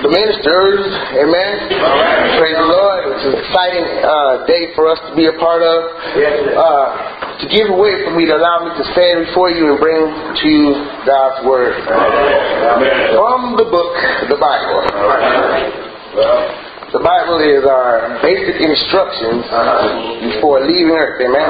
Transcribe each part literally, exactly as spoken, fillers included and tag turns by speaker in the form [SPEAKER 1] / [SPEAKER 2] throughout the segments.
[SPEAKER 1] the ministers, amen. Right. Praise the Lord. It's an exciting uh, day for us to be a part of. Uh, to give away for me to allow me to stand before you and bring to you God's Word. Amen. From the book, the Bible. The Bible is our basic instructions before leaving earth. Amen.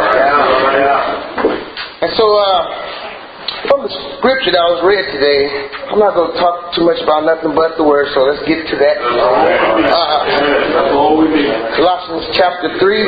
[SPEAKER 1] And so, uh, from the scripture that was read today, I'm not going to talk too much about nothing but the Word, so let's get to that. Uh, Colossians chapter three.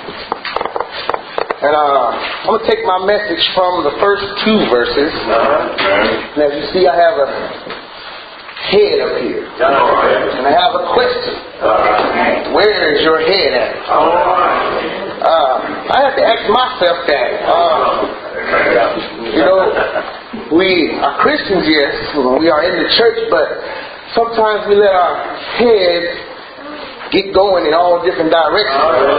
[SPEAKER 1] And uh, I'm going to take my message from the first two verses. And as you see, I have a head up here. And I have a question. Where is your head at? Uh, I have to ask myself that. Uh, you know, we are Christians, yes. We are in the church, but sometimes we let our head get going in all different directions.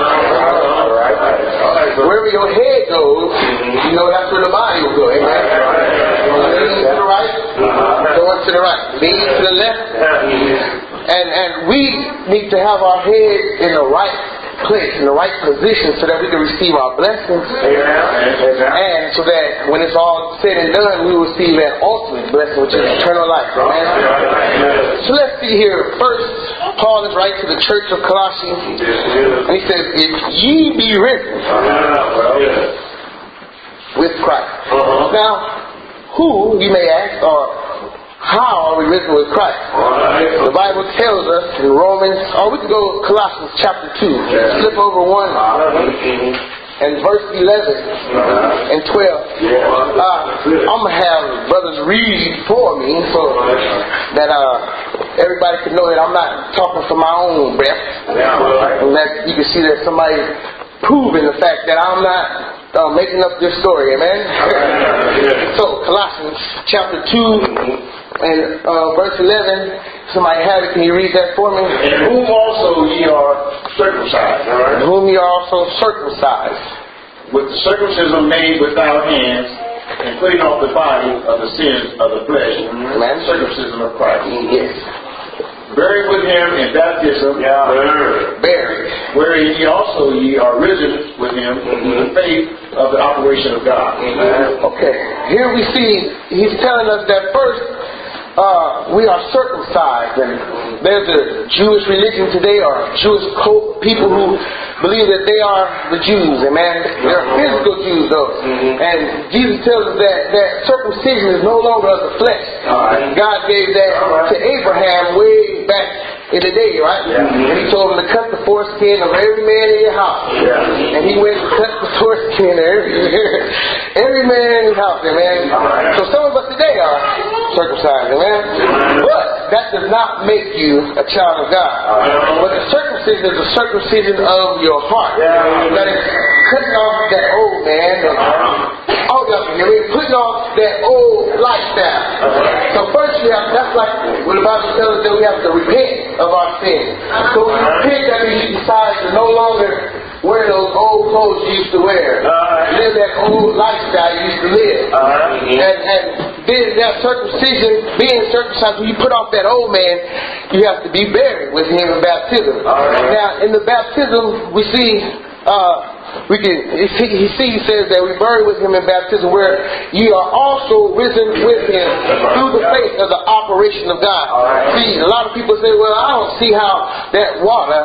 [SPEAKER 1] Wherever your head goes, you know that's where the body will go. Amen. Lean to the right, going to the right. Lean to the left. And and we need to have our head in the right place, in the right position, so that we can receive our blessings. And so that when it's all said and done, we will receive that ultimate blessing, which is eternal life. Amen. So let's see here. First, Paul is writing to the church of Colossians, and he says, "If ye be risen with Christ." Now, who, you may ask, or how are we risen with Christ? The Bible tells us in Romans, or we can go to Colossians chapter two, slip over one, and verse eleven and twelve. Uh, I'm going to have brothers read for me so that uh, everybody can know that I'm not talking from my own breath. And that you can see that somebody proving the fact that I'm not uh, making up this story. Amen? So, Colossians chapter two and uh, verse eleven. Somebody have it. Can you read that for me?
[SPEAKER 2] In whom also ye are circumcised.
[SPEAKER 1] In whom ye are also circumcised.
[SPEAKER 2] With the circumcision made without hands, and putting off the body of the sins of the flesh.
[SPEAKER 1] Amen.
[SPEAKER 2] Circumcision of Christ.
[SPEAKER 1] Yes.
[SPEAKER 2] Buried with him in baptism.
[SPEAKER 1] Yeah. Buried.
[SPEAKER 2] Wherein ye also ye are risen with him mm-hmm. in the faith of the operation of God.
[SPEAKER 1] Mm-hmm. Okay. Here we see he's telling us that first uh, we are circumcised, and there's a Jewish religion today, or Jewish cult, people who believe that they are the Jews. Amen. They're physical Jews, though. Mm-hmm. And Jesus tells us that, that circumcision is no longer of the flesh. Right. God gave that right. to Abraham way back in the day, right? Yeah. And he told him to cut the foreskin of every man in your house. Yeah. And he went and cut the foreskin of every, every man in his house, amen. Right. So some of us today are circumcised, amen. But that does not make you a child of God. Right. But the circumcision is the circumcision of your heart. Yeah. That is cutting off that old man. That, all y'all can hear me. Putting off that old lifestyle. Right. So first we have, that's like what the Bible tells us, that we have to repent of our sin. So when you repent, that means you decide to no longer wear those old clothes you used to wear. Live that old lifestyle you used to live. And, and then that circumcision, being circumcised, when you put off that old man, you have to be buried with him in baptism. Now, in the baptism, we see uh, we can he, he, he says that we bury with him in baptism, where ye are also risen with him through the faith of the operation of God. See, a lot of people say, well, I don't see how that water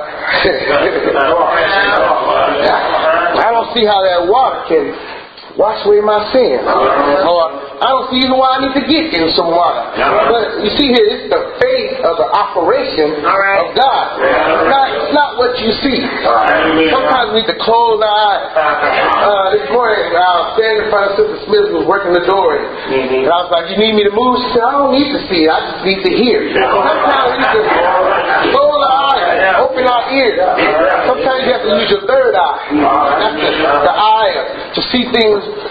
[SPEAKER 1] I don't see how that water can wash away my sin. Or I don't see even why I need to get in some water. But you see here, it's the faith of the operation of God. It's not, it's not what you see. Sometimes we need to close our eyes. Uh, this morning, I was standing in front of Sister Smith, who was working the door, and I was like, you need me to move? She said, I don't need to see it. I just need to hear. Sometimes we need to close our eyes, open our ears. Sometimes you have to use your third eye. That's the, the eye to see things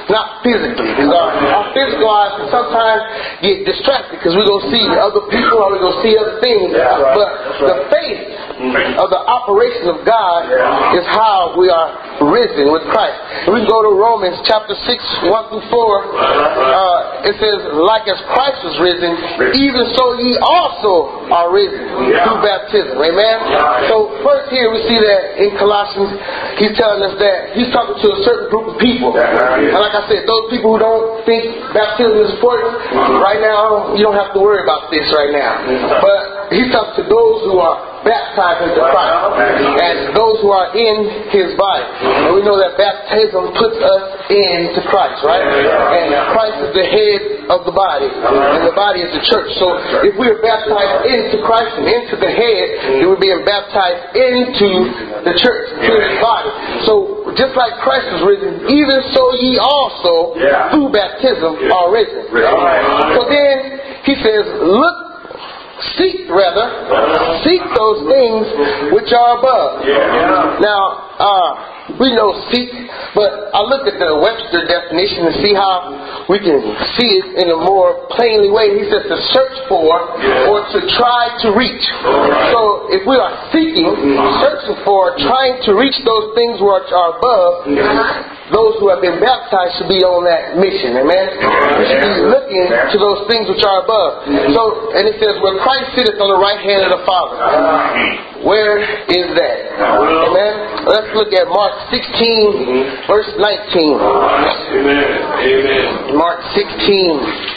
[SPEAKER 1] not physically. Because our, our physical eyes can sometimes get distracted because we go see other people or we go see other things. But the faith of the operation of God is how we are risen with Christ. And we go to Romans chapter six, one through four. Uh, it says, like as Christ was risen, even so ye also are risen through baptism. Amen? So first here we see that in Colossians, he's telling us that he's talking to a certain group of people. And like I said, those people who don't think baptism is important, right now you don't have to worry about this right now. But he's talking to those who are baptized into Christ and those who are in His body. And we know that baptism puts us into Christ, right? And Christ is the head of the body, and the body is the church. So if we are baptized into Christ and into the head, then we're being baptized into the church, into His body. So just like Christ was risen, even so ye also through baptism are risen. So then he says, look, seek rather, seek those things which are above. Now, uh, we know seek, but I looked at the Webster definition to see how we can see it in a more plainly way. He says to search for or to try to reach. So if we are seeking, searching for, trying to reach those things which are above, those who have been baptized should be on that mission. Amen? We should be looking to those things which are above. So, and it says, where Christ sitteth on the right hand of the Father. Where is that? Amen? Let's look at Mark sixteen, verse nineteen. Amen. Mark sixteen.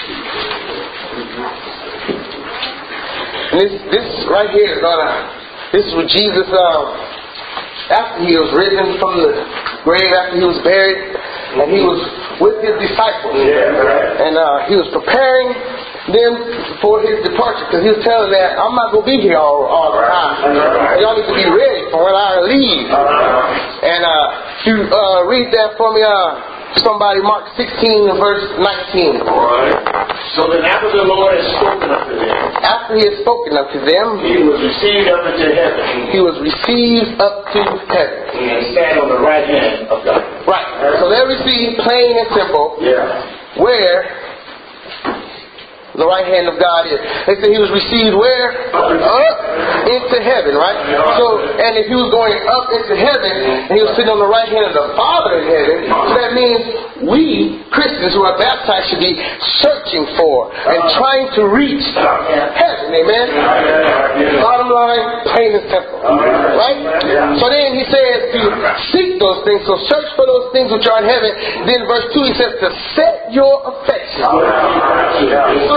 [SPEAKER 1] And this, this right here is gonna, this is what Jesus, um, after He was risen from the grave, after He was buried, and He was with His disciples. And uh, He was preparing them for His departure, because He was telling them that I'm not going to be here all, all the time. Y'all need to be ready for when I leave. And uh, you uh, read that for me, uh, somebody, Mark sixteen, verse nineteen.
[SPEAKER 2] So then after the Lord had spoken unto them,
[SPEAKER 1] after He had spoken unto them,
[SPEAKER 2] He was received up into heaven.
[SPEAKER 1] He was received up to heaven.
[SPEAKER 2] And sat on the right hand of God.
[SPEAKER 1] Right. So there we see, plain and simple,
[SPEAKER 2] yeah.
[SPEAKER 1] where the right hand of God is. They say He was received where? Up into heaven, right? So, and if He was going up into heaven, and He was sitting on the right hand of the Father in heaven, so that means we, Christians who are baptized, should be searching for and trying to reach heaven, amen? Bottom line, plain and simple, right? So then He says to seek those things, so search for those things which are in heaven. Then verse two, He says to set your affection.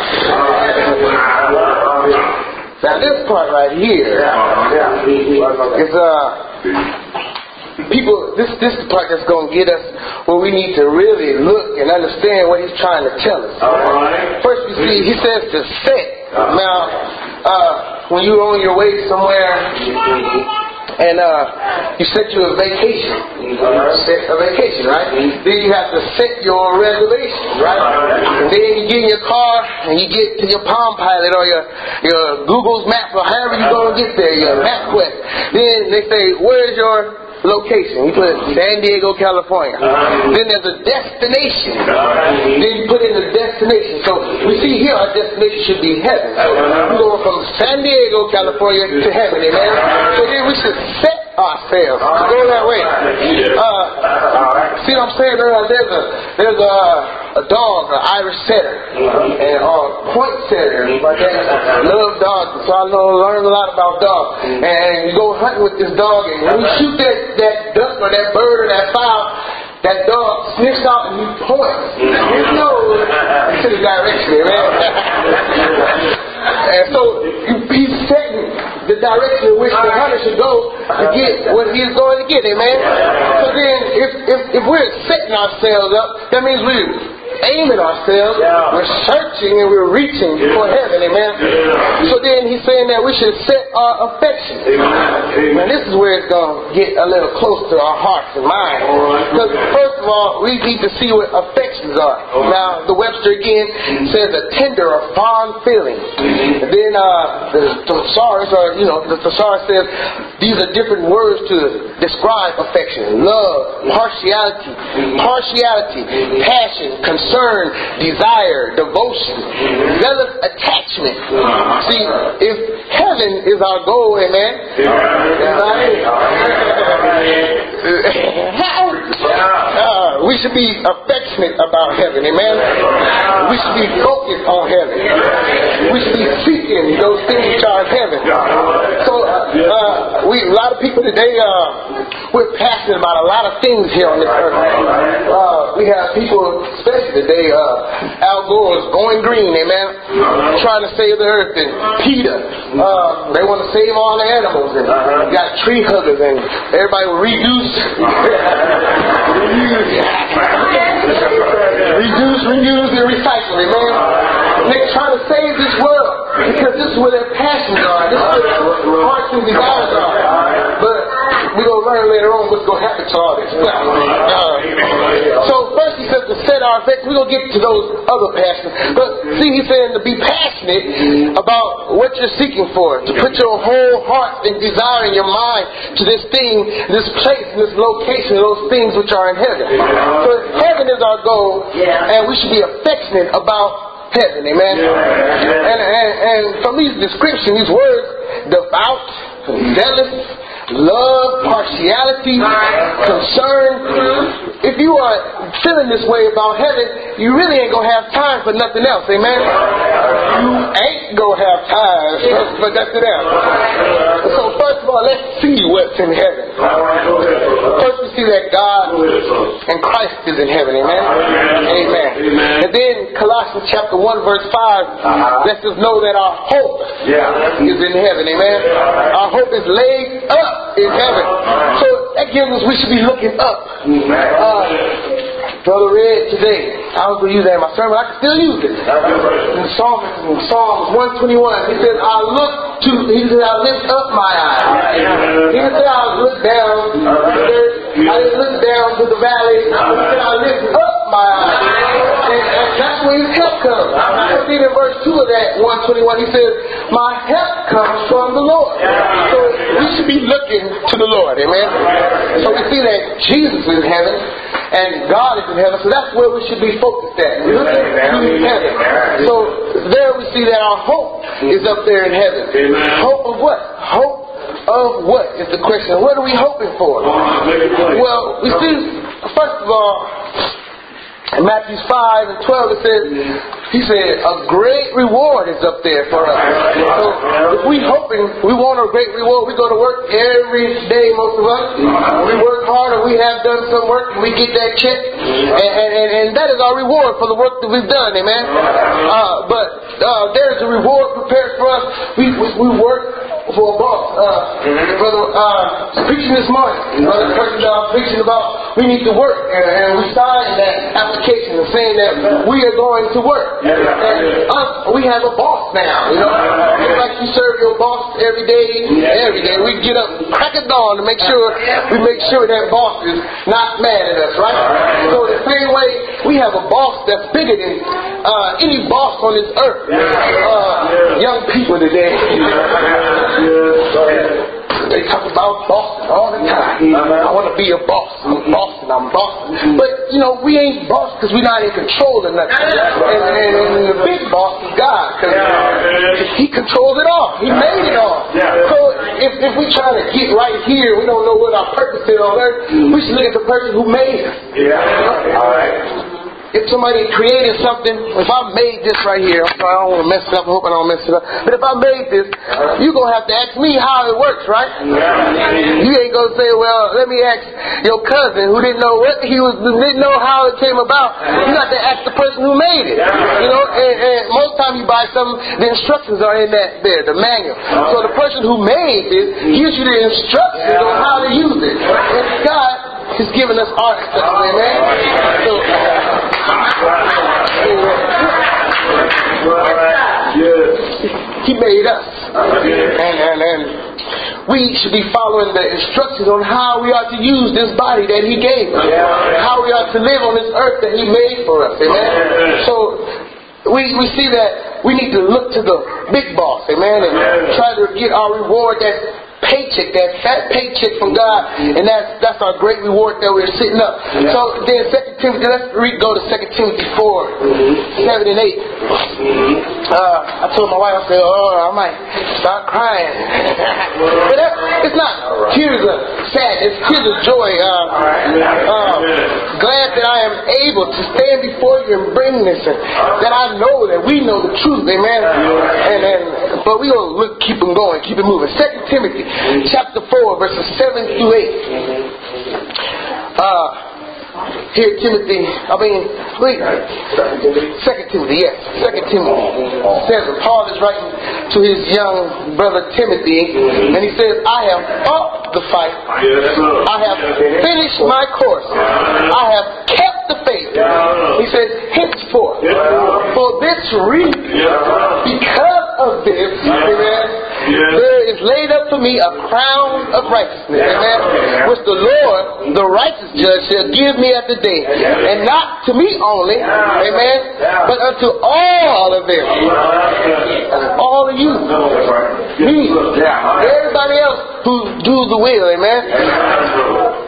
[SPEAKER 1] Now this part right here is uh people this this is the part that's gonna get us where we need to really look and understand what He's trying to tell us. First we see He says to set. Now uh when you're on your way somewhere and uh, you set you a vacation, set a vacation, right? Then you have to set your reservation, right? And then you get in your car and you get to your Palm Pilot or your your Google's Map or however you're gonna get there, your MapQuest. Then they say, where's your location? You put San Diego, California. Then there's a destination. Then you put in the destination. So we see here our destination should be heaven. So we're going from San Diego, California to heaven, amen? So then we should set ourselves to go that way. Uh, see what I'm saying? There's a there's a, a dog, an Irish setter, and a point setter. I love dogs, so I know learn a lot about dogs. And you go hunting with this dog, and when you shoot that that duck or that bird or that fowl, that dog sniffs out and he points his nose to the direction, man. And so he's setting the direction in which the hunter should go to get what he's going to get, amen. So then, if if, if we're setting ourselves up, that means we're aiming ourselves, we're searching and we're reaching for heaven, amen. So then he says saying that we should set our affections. Now this is where it's going to get a little close to our hearts and minds. Because first of all, we need to see what affections are. Now the Webster again says a tender or fond feeling. And then uh, the thesaurus, or you know, the thesaurus says these are different words to describe affection: love, partiality, partiality, passion, concern, desire, devotion, zealous attachment. See, if heaven is our goal, amen. uh, we should be affectionate about heaven, amen. We should be focused on heaven. We should be seeking those things which are in heaven. So, uh, we a lot of people today, uh, we're passionate about a lot of things here on this earth. Uh, we have people, especially today, uh, Al Gore is going green, amen, trying to save the earth. And PETA, uh, they want to save all the animals. And we got tree huggers, and everybody will reduce, reuse, reduce, reuse, and recycle, amen. They're trying to save this world because this is where their passions are. This is where their hearts and desires are. But we're going to learn later on what's going to happen to all this stuff. Uh, so first he says to set our affections. We're going to get to those other passions. But see, he's saying to be passionate about what you're seeking for. To put your whole heart and desire in your mind to this thing, this place, this location, those things which are in heaven. So heaven is our goal, and we should be affectionate about heaven, amen. And, and, and from these descriptions, these words, devout, zealous, love, partiality, concern. If you are feeling this way about heaven, you really ain't gonna have time for nothing else, amen. You ain't gonna have time for nothing else. So first of all, let's see what's in heaven. First we see that God and Christ is in heaven, amen. Amen. And then Colossians chapter one verse five lets us know that our hope is in heaven, amen. Our hope is laid up in heaven. So that gives us, we should be looking up. Uh, Brother Red today, I was going to use that in my sermon. I can still use it. In Psalm, in Psalms one twenty-one, he says, I look to, he said, I lift up my eyes. He didn't say I look down to the earth. I didn't look down to the valley. He said, I lift up my eyes. And, and that's where his help comes. I see in verse two of that one twenty-one, he says, my help comes from the Lord. So we should be looking to the Lord, amen. So we see that Jesus is in heaven and God is in heaven, so that's where we should be focused at. Looking to heaven. So there we see that our hope is up there in heaven. Hope of what? Hope of what is the question. What are we hoping for? Well, we see, first of all, in Matthew five and twelve it says, he said, a great reward is up there for us. So if we hoping, we want a great reward, we go to work every day, most of us. We work hard and we have done some work and we get that check. And, and, and, and that is our reward for the work that we've done, amen. Uh, but uh, there's a reward prepared for us. We, we, we work for a boss. Uh, brother uh, preaching this morning. Brother person that I was preaching about, we need to work. And, and we signed that application and saying that we are going to work. And us, we have a boss now, you know. It's like you serve your boss every day, every day. We get up, crack of dawn to make sure we make sure that boss is not mad at us, right? So the same way, we have a boss that's bigger than uh, any boss on this earth. Uh, young people today, they talk about Boston all the time. I want to be a boss. I'm Boston. I'm Boston. But, you know, we ain't boss because we're not in control of nothing. And, and, and the big boss is God, because He controls it all. He made it all. So if, if we try to get right here, we don't know what our purpose is on earth, we should look at the person who made us. Yeah. All right. If somebody created something, if I made this right here, I'm sorry, I don't want to mess it up, I hope I don't mess it up, but if I made this, you're going to have to ask me how it works, right? You ain't going to say, well, let me ask your cousin who didn't know what he was, didn't know how it came about. You got to ask the person who made it. You know, and, and most time you buy something, the instructions are in that there, the manual. So the person who made this gives you the instructions on how to use it. And God has given us our instructions, amen? So, He made us. And, and, and we should be following the instructions on how we are to use this body that He gave us. How we are to live on this earth that He made for us. Amen. So we, we see that we need to look to the big boss. Amen. And try to get our reward, that paycheck, that fat paycheck from God, and that's that's our great reward that we're sitting up. Yeah. So then Second Timothy, let's read, go to Second Timothy four, mm-hmm. seven and eight. Mm-hmm. Uh, I told my wife, I said, oh, I might start crying. But that, it's not tears of sadness, it's tears of joy. Uh, uh, glad that I am able to stand before you and bring this, and that I know that we know the truth, amen. And and but we will look, keep them going, keep it moving. Second Timothy chapter four, verses seven through eight. Uh, here Timothy, I mean, wait, Second Timothy, yes, Second Timothy says, Paul is writing to his young brother Timothy, and he says, I have fought the fight, I have finished my course, I have kept the faith. He says, henceforth, for this reason, because of this, amen, there is laid up for me a crown of righteousness, amen, which the Lord, the righteous judge, shall give me at the day, and not to me only, amen, but unto all of them, all of you, me, everybody else who do the will, amen.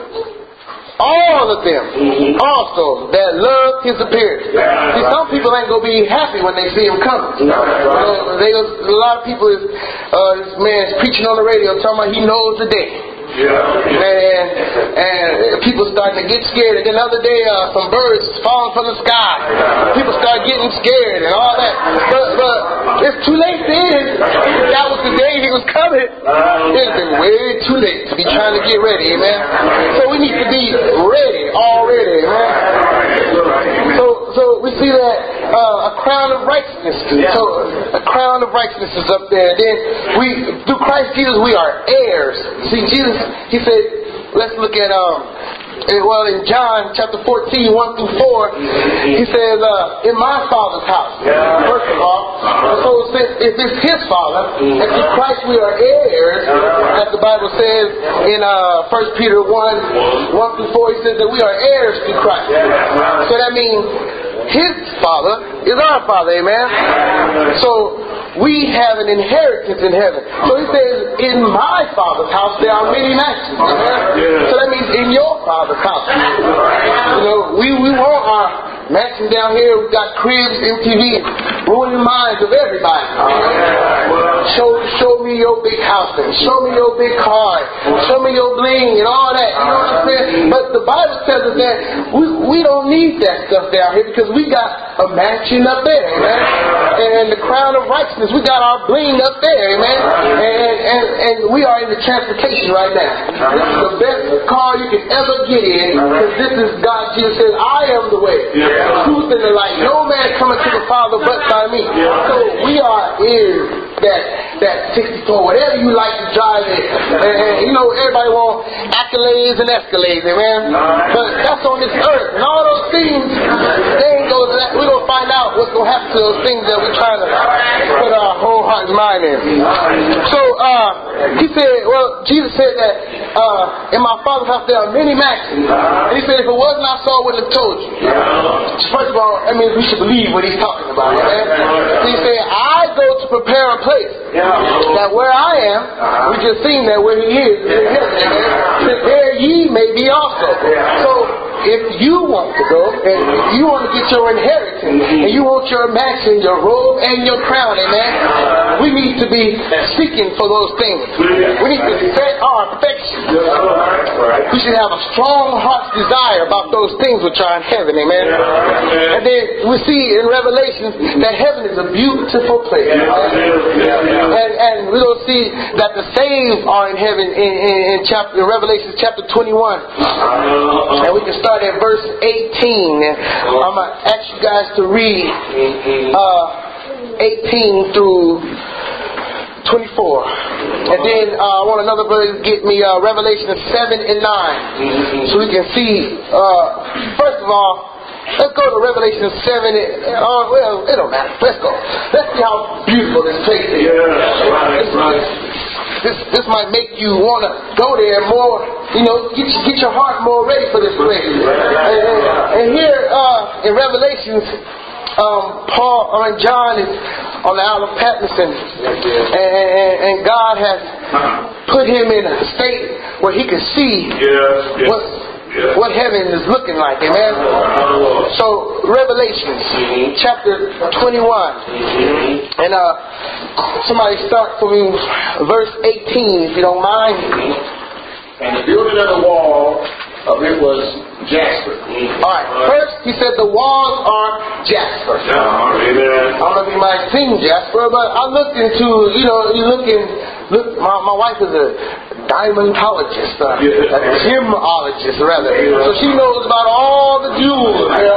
[SPEAKER 1] All of them also that love His appearance. See, some people ain't gonna be happy when they see Him coming. You know, they, a lot of people is uh, this man's preaching on the radio talking about he knows the day. Yeah. And, and people starting to get scared. And then the other day, uh, some birds falling from the sky. People start getting scared and all that. But, but it's too late then. If that was the day He was coming, it's been way too late to be trying to get ready, amen. So we need to be ready already, amen. So, so we see that uh, a crown of righteousness. So a crown of righteousness is up there. Then we, through Christ Jesus, we are heirs. See, Jesus, He said, let's look at, um, well, in John chapter fourteen, one through four, He says, uh, in my Father's house, first of all. So since if it's His Father, and through Christ we are heirs, as the Bible says in uh, First Peter one, one through four, He says that we are heirs through Christ. So that means His Father is our Father, amen. So we have an inheritance in heaven. So He says, in my Father's house there are many mansions. Amen? So that means in your Father's house. You know, we, we want our mansion down here. We've got cribs, M T V, ruining the minds of everybody. Show, show me your big house and show me your big car. Show me your bling and all that. You know what I'm saying? But the Bible tells us that we, we don't need that stuff down here because we got a mansion up there. Amen? And the crown of righteousness, we got our bling up there, amen. And, and and we are in the transportation right now. This is the best car you can ever get in, because this is God. Jesus says, I am the way, the truth, and the light. No man cometh to the Father but by me. So we are in that that sixty-four, whatever you like to drive it. And, and you know, everybody want accolades and escalades, amen. But that's on this earth, and all those things, they ain't go. We're gonna find out what's gonna happen to those things that we're trying to put our whole heart and mind in. So uh, He said, well, Jesus said that uh, in my Father's house there are many mansions. And He said, if it was not so, I wouldn't have told you. First of all, that means we should believe what He's talking about. Amen? So He said, I go to prepare a place that where I am, we just seen that where He is, is in heaven. Amen? There ye may be also. So if you want to go, and if you want to get your inheritance, and you want your mansion, your robe, and your crown, amen, we need to be seeking for those things. We need to set our affection. We should have a strong heart's desire about those things which are in heaven, amen. And then we see in Revelation that heaven is a beautiful place. And, and we're going to see that the saved are in heaven in, in, in, chapter, in Revelation chapter twenty-one. And we can start at verse eighteen. I'm going to ask you guys to read uh, eighteen through twenty-four. And then uh, I want another brother to get me uh, Revelation seven and nine. So we can see, uh, first of all, Let's go to Revelation seven. Oh, well, it don't matter. Let's go. Let's see how beautiful this place is.
[SPEAKER 2] Yeah, right, right.
[SPEAKER 1] This, this might make you want to go there more, you know, get, get your heart more ready for this place. And, and, and here uh, in Revelations, um, Paul, or John is on the Isle of Patmos, and, and, and God has put him in a state where he could see what, what heaven is looking like. Amen? So, Revelations chapter twenty-one. And uh, somebody start from verse eighteen, if you don't mind.
[SPEAKER 2] And the building of the wall of it was jasper.
[SPEAKER 1] Alright, first he said the walls are jasper. I don't know if you might seen jasper, but I looked into, you know, you looking, look, my, my wife is a diamondologist, uh, a gemologist rather. So she knows about all the jewels. Yeah.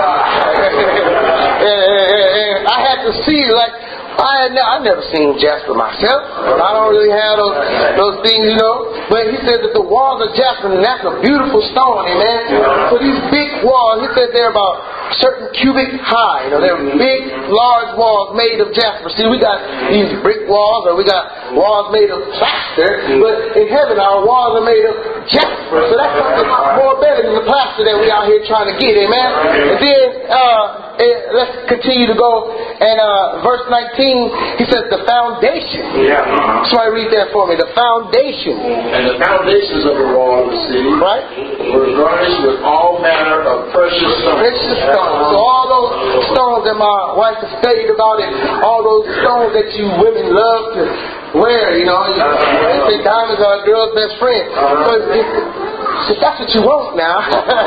[SPEAKER 1] and, and, and I had to see, like, I had ne- I never seen jasper myself. I don't really have those those things, you know. But he said that the walls are jasper, and that's a beautiful stone, amen. So these big walls, he said they're about a certain cubic high. You know, they're big, large walls made of jasper. See, we got these brick walls, or we got walls made of plaster. But in heaven, our walls are made of jasper. So that's something more better than the plaster that we out here trying to get, amen. And then uh, let's continue to go. And uh, verse nineteen. He says the foundation.
[SPEAKER 2] Yeah.
[SPEAKER 1] Somebody read that for me. The foundation.
[SPEAKER 2] And the foundations of the wall of the city,
[SPEAKER 1] right,
[SPEAKER 2] were garnished with all manner of precious stones.
[SPEAKER 1] Precious stones. So all those stones that my wife has studied about, it, all those stones that you women love to wear, you know, you, they say diamonds are a girl's best friend. So if, if that's what you want now,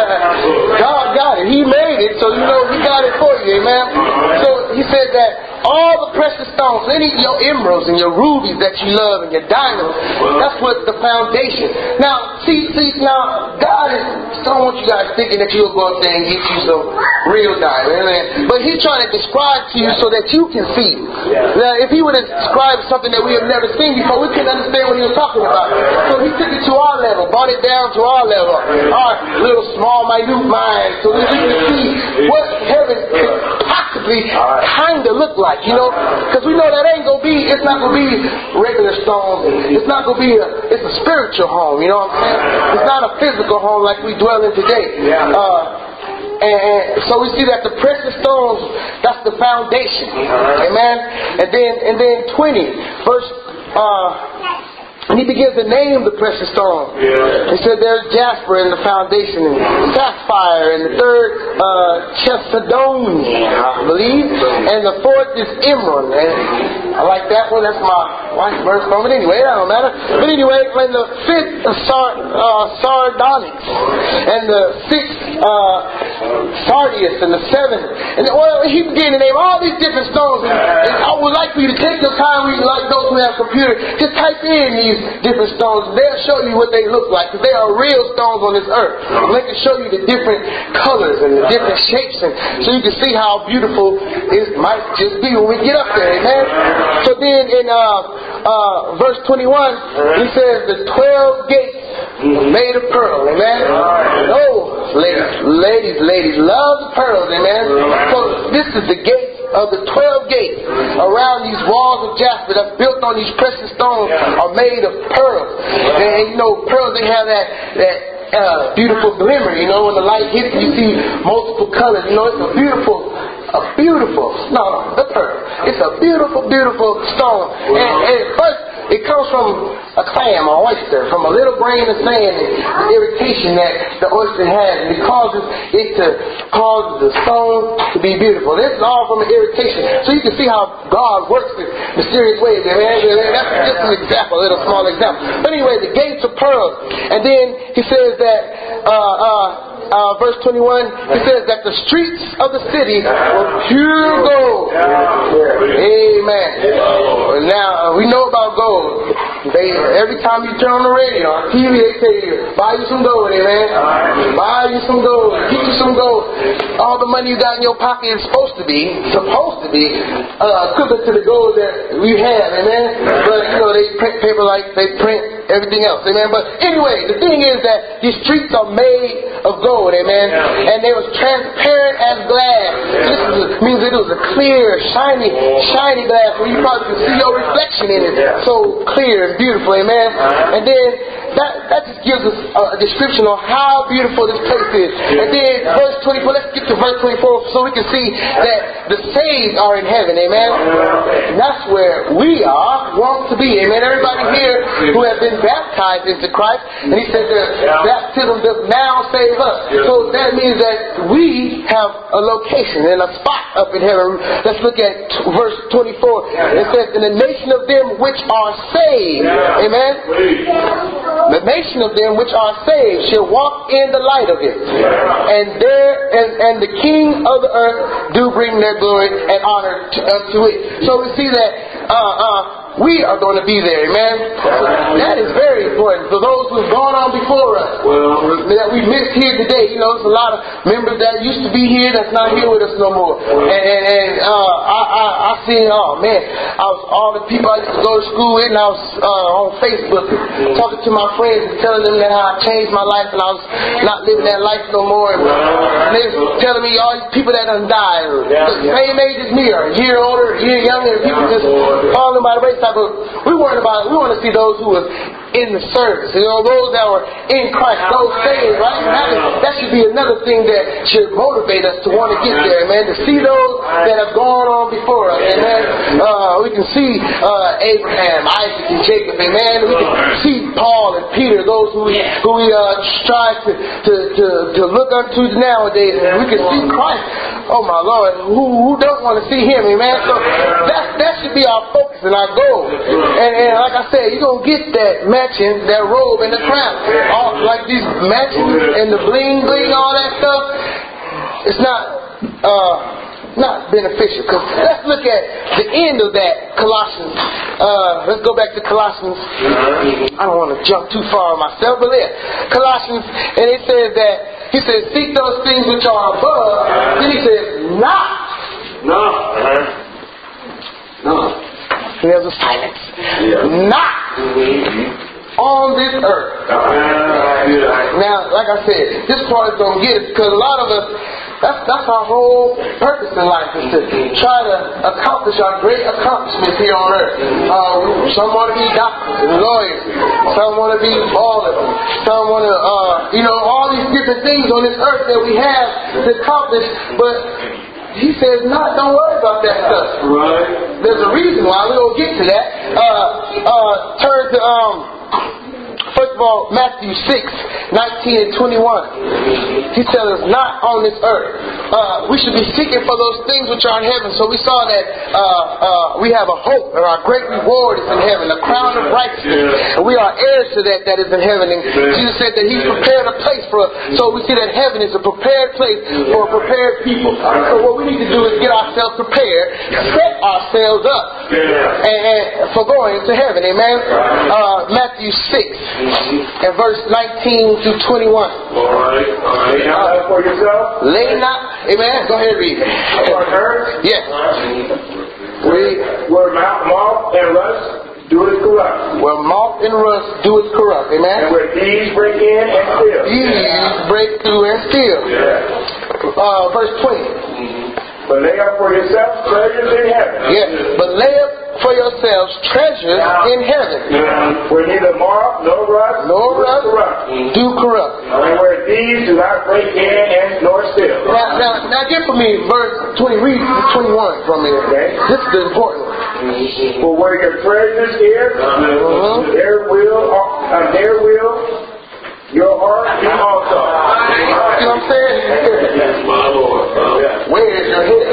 [SPEAKER 1] God got it. He made it, so you know He got it for you, amen. So He said that all the precious stones, any your emeralds and your rubies that you love and your diamonds, that's what the foundation. Now, see, see, now God is, don't want you guys thinking that you'll go up there and get you some real diamonds, amen. But He's trying to describe to you so that you can see. Now, if He would have described something that we have never seen before, we couldn't understand what He was talking about. So He took it to our level, brought it down to our level, our little small, minute mind, so that we can see what heaven could possibly kind of look like. You know, because we know that ain't gonna be, it's not gonna be regular stones. It's not gonna be a, it's a spiritual home. You know what I'm saying? It's not a physical home like we dwell in today. Uh, and, and so we see that the precious stones, that's the foundation. Amen. And then, and then twenty verse. Uh, And He begins to name the precious stone. Yeah. He said there's jasper in the foundation, and sapphire, and the third uh, chalcedony, I believe, and the fourth is emerald. And I like that one. That's my wife's verse from it. Anyway, that don't matter. But anyway, and the fifth is sar- uh, sardonyx, and the sixth uh, sardius, and the seventh. And well, he began to name all these different stones. And, and I would like for you to take your time, reading, like those who have a computer, just type in these different stones. They'll show you what they look like, because they are real stones on this earth. And they can show you the different colors and the different shapes, and so you can see how beautiful it might just be when we get up there. Amen. So then in uh, uh, verse twenty-one, he says the twelve gates made of pearl. Amen. Oh, ladies, ladies, ladies, love the pearls. Amen. So this is the gate of the twelve gates around these walls of jasper that's built on these precious stones are made of pearls. And you know, pearls, they have that that uh, beautiful glimmer. You know, when the light hits, you see multiple colors. You know, it's a beautiful, a beautiful, no, no, the pearl. It's a beautiful, beautiful stone. And, and first, it comes from a clam or oyster, from a little grain of sand, and the irritation that the oyster has, and it causes it to cause the stone to be beautiful. This is all from the irritation. So you can see how God works in mysterious ways. Amen? That's just an example, a little small example. But anyway, the gates of pearls. And then he says that uh, uh, Uh, verse twenty-one, he says that the streets of the city were pure gold. Amen. Now, uh, we know about gold. They, every time you turn on the radio, on T V, they say, buy you some gold, amen. Buy you some gold. Get you some gold. All the money you got in your pocket is supposed to be, supposed to be, uh, equivalent to the gold that we have, amen. But, you know, they print paper like they print everything else, amen. But anyway, the thing is that these streets are made of gold, amen, and they was transparent as glass. This is a, means it was a clear, shiny, shiny glass where you probably could see your reflection in it. So clear and beautiful, amen. And then that that just gives us a description on how beautiful this place is. And then verse twenty-four, let's get to verse twenty-four so we can see that the saved are in heaven, amen. And that's where we are, want to be, amen. Everybody here who have been baptized into Christ, and he said the baptism does now save us. So that means that we have a location and a spot up in heaven. Let's look at verse twenty-four. It says, "In the nation of them which are saved," amen. "The nation of them which are saved shall walk in the light of it, and there and, and the king of the earth do bring their glory and honor to, unto it." So we see that uh, uh, we are going to be there, amen. That is very important for those who have gone on before us. That we missed here today. You know, there's a lot of members that used to be here that's not here with us no more. And, and, and uh, I, I, I seen, oh man, I was all the people I used to go to school with, and I was uh, on Facebook talking to my friends and telling them that how I changed my life and I was not living that life no more. And they was telling me all these people that done died, the same age as me, or a year older, a year younger, and people just falling by the wayside. But we weren't about it. We want to see those who were in the service. You know, those that were in Christ, those saved, right? That, is, that should be another thing that should motivate us to want to get there, man. To see those that have gone on before us, amen. Uh, we can see uh, Abraham, Isaac, and Jacob, amen. We can see Paul and Peter, those who we, who we uh, strive to, to, to, to look unto nowadays. And we can see Christ. Oh my Lord, who, who don't want to see Him, amen? So that, that should be our focus and our goal. And, and like I said, you're going to get that matching, that robe and the crown. All, like these matching and the bling bling, all that stuff, it's not uh, not beneficial. Because let's look at the end of that, Colossians. Uh, let's go back to Colossians. I don't want to jump too far on myself, but yeah, Colossians, and it says that, he says, "Seek those things which are above." Then he says, "Not."
[SPEAKER 2] No.
[SPEAKER 1] No. There's a silence. Yeah. Not mm-hmm. on this earth. Uh, now, like I said, this part is going to get us because a lot of us, that's, that's our whole purpose in life is to try to accomplish our great accomplishments here on earth. Uh, some want to be doctors and lawyers. Some want to be ballers. Some want to, uh, you know, all these different things on this earth that we have to accomplish, but he says, "Not, don't worry about that stuff." Right. There's a reason why. We're going to get to that. Uh, uh, turn to, um, first of all, Matthew six, nineteen and twenty-one. He tells us, "Not on this earth." Uh, we should be seeking for those things which are in heaven. So we saw that uh, uh, we have a hope, and our great reward is in heaven, the crown of righteousness. And we are heirs to that that is in heaven. And Jesus said that He's prepared a place for us. So we see that heaven is a prepared place for a prepared people. So what we need to do is get ourselves prepared, set ourselves up, and, and for going into heaven. Amen. Uh, Matthew six. And verse nineteen through twenty-one.
[SPEAKER 2] Alright, alright. Lay not for yourself.
[SPEAKER 1] Lay not, amen. Go ahead, read.
[SPEAKER 2] On earth.
[SPEAKER 1] Yes.
[SPEAKER 2] Read. Where moth and rust do it corrupt.
[SPEAKER 1] Where moth and rust do it corrupt, amen.
[SPEAKER 2] And where thieves break in and steal.
[SPEAKER 1] Thieves break through and steal.
[SPEAKER 2] Yeah.
[SPEAKER 1] Uh, verse twenty.
[SPEAKER 2] But lay up for yourself treasures in heaven.
[SPEAKER 1] Yes. But lay up for yourselves treasures yeah. in heaven.
[SPEAKER 2] Yeah. Where neither moth nor rust
[SPEAKER 1] nor rust
[SPEAKER 2] corrupt.
[SPEAKER 1] do corrupt.
[SPEAKER 2] And where thieves do not break in and nor steal.
[SPEAKER 1] Now, now, now get for me verse twenty. Read twenty-one from me. Okay. This is the important one.
[SPEAKER 2] For where your treasures is, uh-huh. there will uh, there will your heart be also.
[SPEAKER 1] You know what I'm saying?
[SPEAKER 2] Yes, my Lord.
[SPEAKER 1] Where is your head?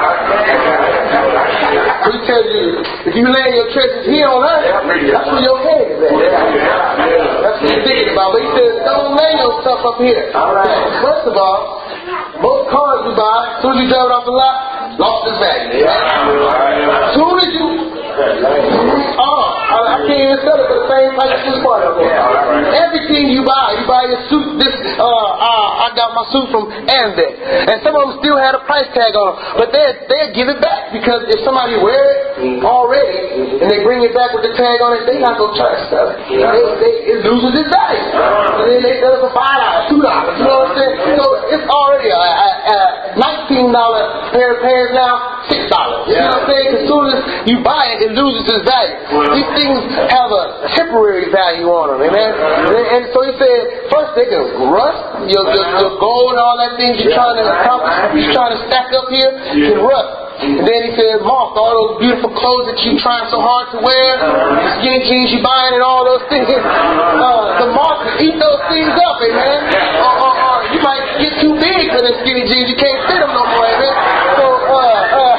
[SPEAKER 1] He tells you, if you lay your treasures here on earth, that's where your head is at. That's what he's thinking about. But he says, don't lay your stuff up here. First of all, most cars you buy, as soon as you drive it off the lot, lost its value. As soon as you, oh, I can't even sell it for the same price as this part of it. Everything you buy, you buy your suit. This, uh, uh, I I got my suit from Ambeck. And some of them still had a price tag on them. But they'd, they'd give it back because if somebody wear it already and they bring it back with the tag on it, they're not going to try to sell it. They, they, it loses its value. And then they sell it for five dollars, two dollars. You know what I'm saying? So it's already a, a, a nineteen dollar pair of pants now, six dollars. You know what I'm saying? As soon as you buy it, it loses its value. These things have a temporary value on them, amen? And, and so he said, first they can rust, your, your, your gold and all that things you're trying to accomplish, you're trying to stack up here, can rust. And then he said, moth, all those beautiful clothes that you're trying so hard to wear, the skinny jeans you're buying and all those things, uh, the moth can eat those things up, amen? Or, or, or you might get too big for them skinny jeans, you can't fit them no more, amen? So, uh, uh,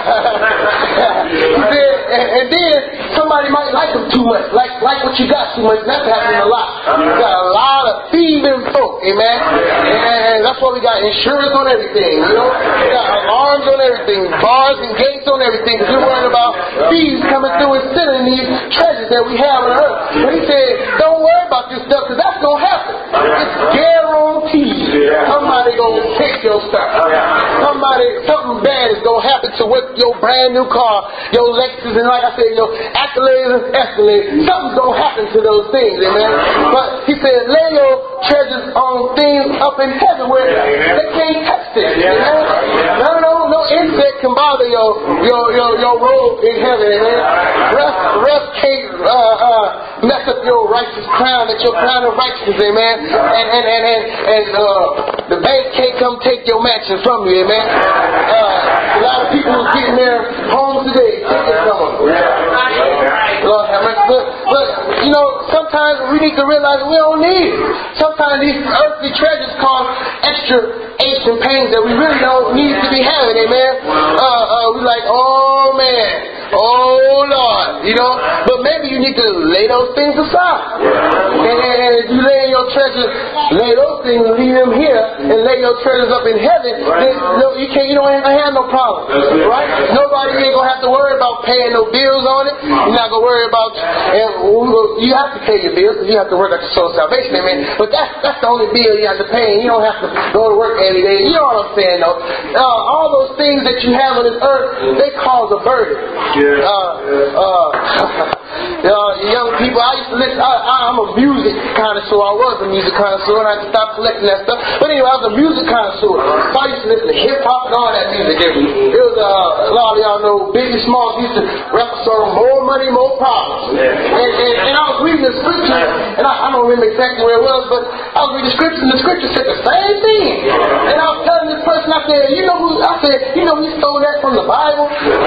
[SPEAKER 1] he said, and, and then somebody might like them too much, like like what you got too much. That's happening a lot. We got a lot of thieving folk, amen? And that's why we got insurance on everything, you know? We got alarms on everything, bars and gates on everything, because we're worried about thieves coming through and stealing these treasures that we have on earth. But he said, don't worry about this stuff, because that's going to happen. It's guaranteed. Somebody going to take your stuff. Somebody, something bad is going to happen to what your brand new car, your Lexus, and like I said, your Accolades and Escalade, something's going to happen to those things, amen? But he said, lay your treasures on things up in heaven where they can't touch it, amen? No, no, no insect can bother your your your, your robe in heaven, amen? Rust, rust can't uh, uh, mess up your righteous crown, that's your crown of righteousness, amen? And and and and, and uh, the bank can't come take your mansion from you, amen? Uh, a lot of people are getting their homes today, take it from them. Lord have mercy. But, but, you know, sometimes we need to realize we don't need it. Sometimes these earthly treasures cause extra aches and pains that we really don't need to be having, amen? Uh, uh, we're like, oh man, oh Lord, you know? But maybe you need to lay those things aside. And, and, and if you lay your treasures, lay those things and leave them here, and lay your treasures up in heaven, then no, you can't, you don't have no problem. Right? Nobody ain't gonna have to worry about paying no bills on it. You're not gonna worry about, and you have to pay your bills because you have to work at your soul salvation, amen. But that's that's the only bill you have to pay, and you don't have to go to work every day. You know what I'm saying, though? Uh, all those things that you have on this earth, they cause a burden. Uh, uh, uh, young people, I used to listen. I, I, I'm a music connoisseur. I was a music connoisseur, and I had to stop collecting that stuff. But anyway, I was a music connoisseur, so I used to listen to hip hop and all that music. It was uh, a lot of y'all know Biggie Smalls used to rap a song, "More Money, More Problems." And, and, and I was reading the scripture, and I, I don't remember exactly where it was, but I was reading the scripture, and the scripture said the same thing. And I was telling this person, I said, you know who? I said, you know, he stole that from the Bible.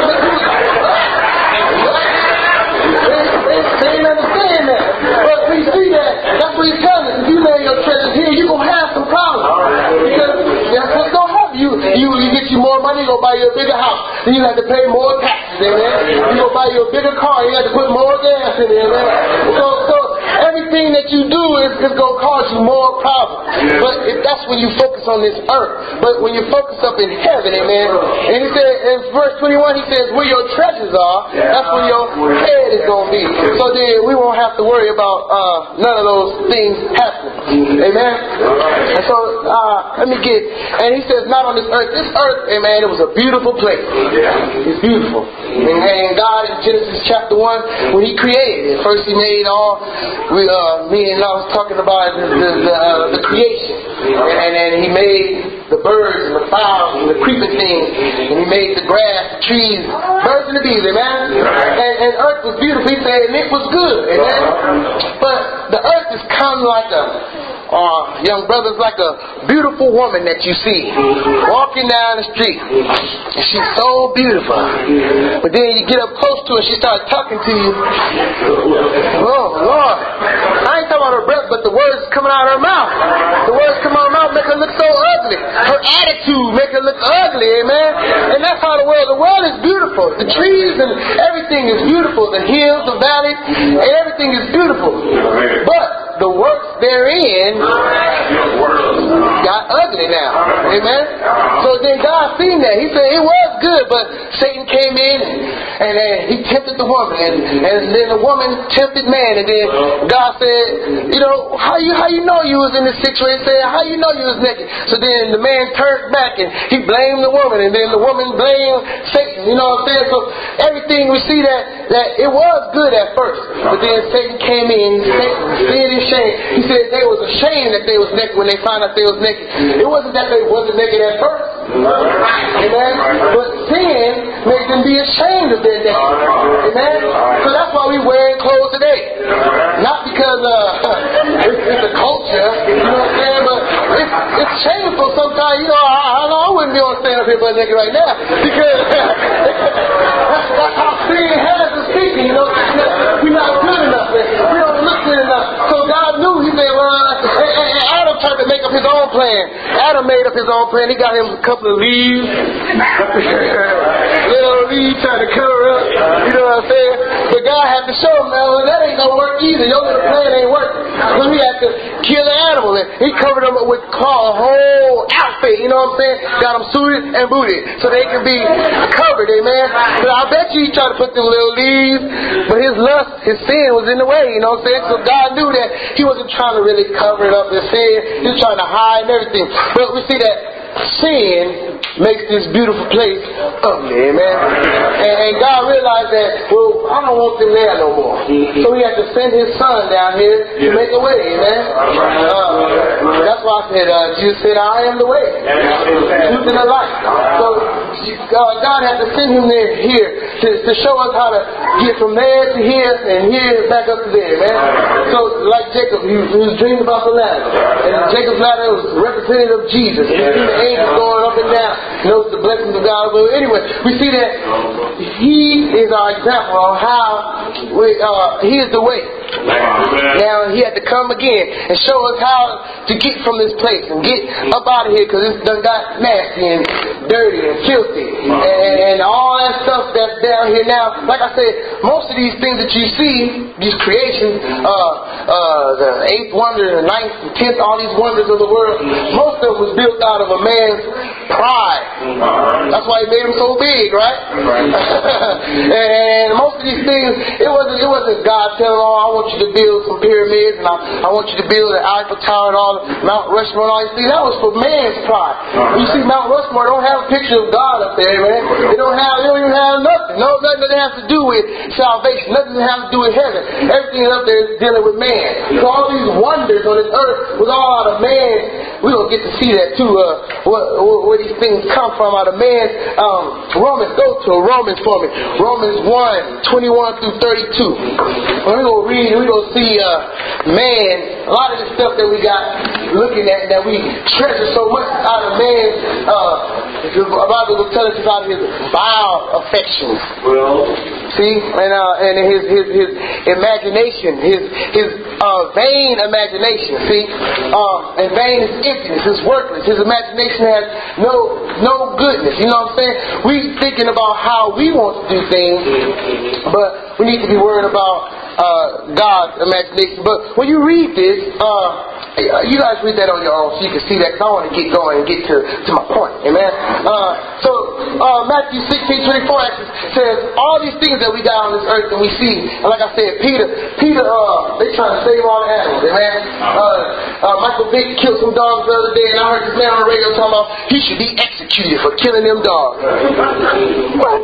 [SPEAKER 1] They, they ain't understand that. But we see that. That's what he's telling us. If you lay your treasures here, you're going to have some problems. Because that's what's going to happen. You, you, you get you more money, you go buy you a bigger house. Then you have to pay more taxes, amen. You go buy you a bigger car, you have to put more gas in there, amen. So, so everything that you do is, is going to cause you more problems. But if that's when you focus on this earth. But when you focus up in heaven, amen. And he said, in verse twenty-one, he says, where your treasures are, that's where your head is going to be. So then we won't have to worry about uh, none of those things happening. Amen. And so, uh, let me get, and he says, not on this earth. This earth, amen, it was a beautiful place. It's beautiful. And, and God in Genesis chapter one, when he created it, first he made all, we, uh, me and I was talking about the, the, the, uh, the creation. And then he made the birds and the fowls and the creeping things. And he made the grass, the trees, birds and the bees, amen. And, and earth was beautiful. He said, and it was good, amen. But the earth is kind of like a, Uh, young brothers, like a beautiful woman that you see walking down the street, and she's so beautiful, but then you get up close to her, she starts talking to you. Oh Lord, I ain't talking about her breath, but the words coming out of her mouth. The words coming out of her mouth make her look so ugly. Her attitude make her look ugly, amen. And that's how the world. The world is beautiful. The trees and everything is beautiful. The hills, the valleys, and everything is beautiful. But the works therein got got ugly now. Amen? So then God seen that. He said it was good, but Satan came in and, and, and he tempted the woman. And, and then the woman tempted man. And then God said, you know, how you how you know you was in this situation? He said, how you know you was naked? So then the man turned back and he blamed the woman. And then the woman blamed Satan. You know what I'm saying? So everything we see that, that it was good at first. But then Satan came in, Satan sin and shame. He said they was ashamed that they was naked when they found out they was naked. It wasn't that they wasn't naked at first. Amen? But sin made them be ashamed of their nakedness. Amen? So that's why we wearing clothes today. Not because uh, it's, it's a culture, you know what I'm saying? But it's, it's shameful sometimes. You know, I, I wouldn't be able to stand up here butt naked right now. Because that's, that's how sin has us speaking, you know. We're not good enough. We don't look good enough. So God knew. He said, well, and, and, and Adam tried to make up his own plan. Adam made up his own plan. He got him a couple of leaves. Little leaves trying to cover up. You know what I'm saying? But God had to show him, man, well, that ain't gonna work either. Your little plan ain't working. So we had to kill the animal. And he covered them with claw, a whole outfit. You know what I'm saying? Got them suited and booted so they can be covered. Amen. But I bet you he tried to put them little leaves, but his lust, his sin was in the way. You know what I'm saying? So God knew that he wasn't trying to really cover it up, his sin. He was trying to hide and everything. But we see that sin makes this beautiful place ugly, amen. And, and God realized that, well, I don't want them there no more. So he had to send his son down here to make a way, amen. Uh, that's why I said, uh, Jesus said, I am the way, truth and the life. So uh, God had to send him there here to, to show us how to get from there to here and here back up to there, amen. So like Jacob, he, he was dreaming about the ladder. And Jacob's ladder was representative of Jesus. You see the angels going up and down. Knows the blessings of God. But anyway, we see that he is our example of how we, uh, he is the way. Now he had to come again and show us how to get from this place and get up out of here, because it's done got nasty and dirty and filthy and, and all that stuff that's down here now. Like I said, most of these things that you see, these creations, uh, uh, the eighth wonder, the ninth, and tenth, all these wonders of the world, most of them was built out of a man's pride. That's why he made them so big, right? And most of these things, it wasn't it wasn't God telling, oh, I want you to build some pyramids, and I, I want you to build an Eiffel Tower and all Mount Rushmore and all these things. That was for man's pride. You see, Mount Rushmore don't have a picture of God up there, man. They don't have, they don't even have nothing. No, nothing that has to do with salvation. Nothing that has to do with heaven. Everything up there is dealing with man. So all these wonders on this earth was all out of man. We're going to get to see that too, uh, what, where these things come from out of man. Um, Romans, go to Romans for me. Romans one, twenty-one through thirty-two. We're going to read, we're going to see, uh, man, a lot of the stuff that we got looking at, that we treasure so much out of man, uh, the Bible will tell us about his vile affections. Well, see, and uh, and his his his imagination, his his uh, vain imagination. See, uh, and vain is emptiness, it's worthless. His imagination has no no goodness. You know what I'm saying? We thinking about how we want to do things, but we need to be worried about uh, God's imagination. But when you read this, uh, you guys read that on your own so you can see that, because I want to get going and get to, to my point. Amen? Uh, so, uh, Matthew sixteen twenty-four actually says, all these things that we got on this earth and we see, and like I said, Peter, Peter, uh, they trying to save all the animals. Amen? Uh, uh, Michael Vick killed some dogs the other day, and I heard this man on the radio talking about he should be executed for killing them dogs. What?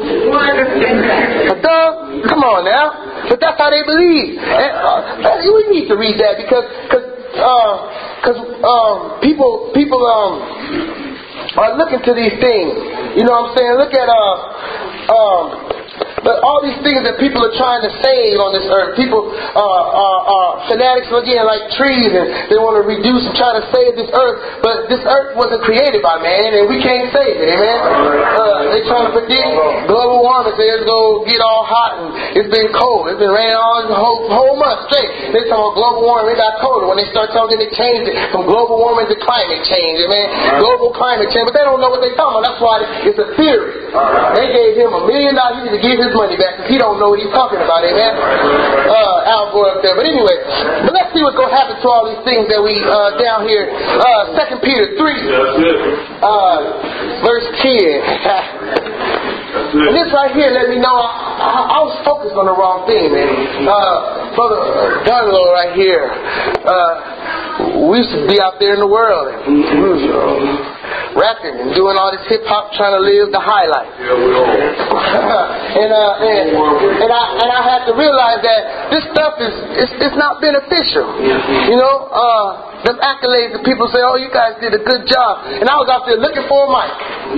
[SPEAKER 1] A dog? Come on now. But that's how they believe. And, uh, we need to read that because, because, uh, because um, people, people um, are looking to these things. You know what I'm saying? Look at uh, um. But all these things that people are trying to save on this earth, people are, are, are fanatics again, like trees, and they want to reduce and try to save this earth. But this earth wasn't created by man, and we can't save it, amen? Uh, they're trying to predict global warming, so it's going to get all hot, and it's been cold. It's been raining all the whole, whole month straight. They're talking about global warming, it got colder. When they start talking, they changed it from global warming to climate change, amen? Global climate change, but they don't know what they're talking about. That's why it's a theory. They gave him a million dollars to give his money back because he don't know what he's talking about, amen? Uh, Al Gore up there. But anyway, but let's let's see what's going to happen to all these things that we uh, down here. Uh, Second Peter three, uh, verse ten. And this right here let me know I, I, I was focused on the wrong thing, man. Uh, Brother Dunlow right here. Uh, we used to be out there in the world and we was, uh, rapping and doing all this hip hop, trying to live the high life. and, uh, and and I and I had to realize that this stuff is it's, it's not beneficial. You know, uh, them accolades that people say, "Oh, you guys did a good job," and I was out there looking for a mic.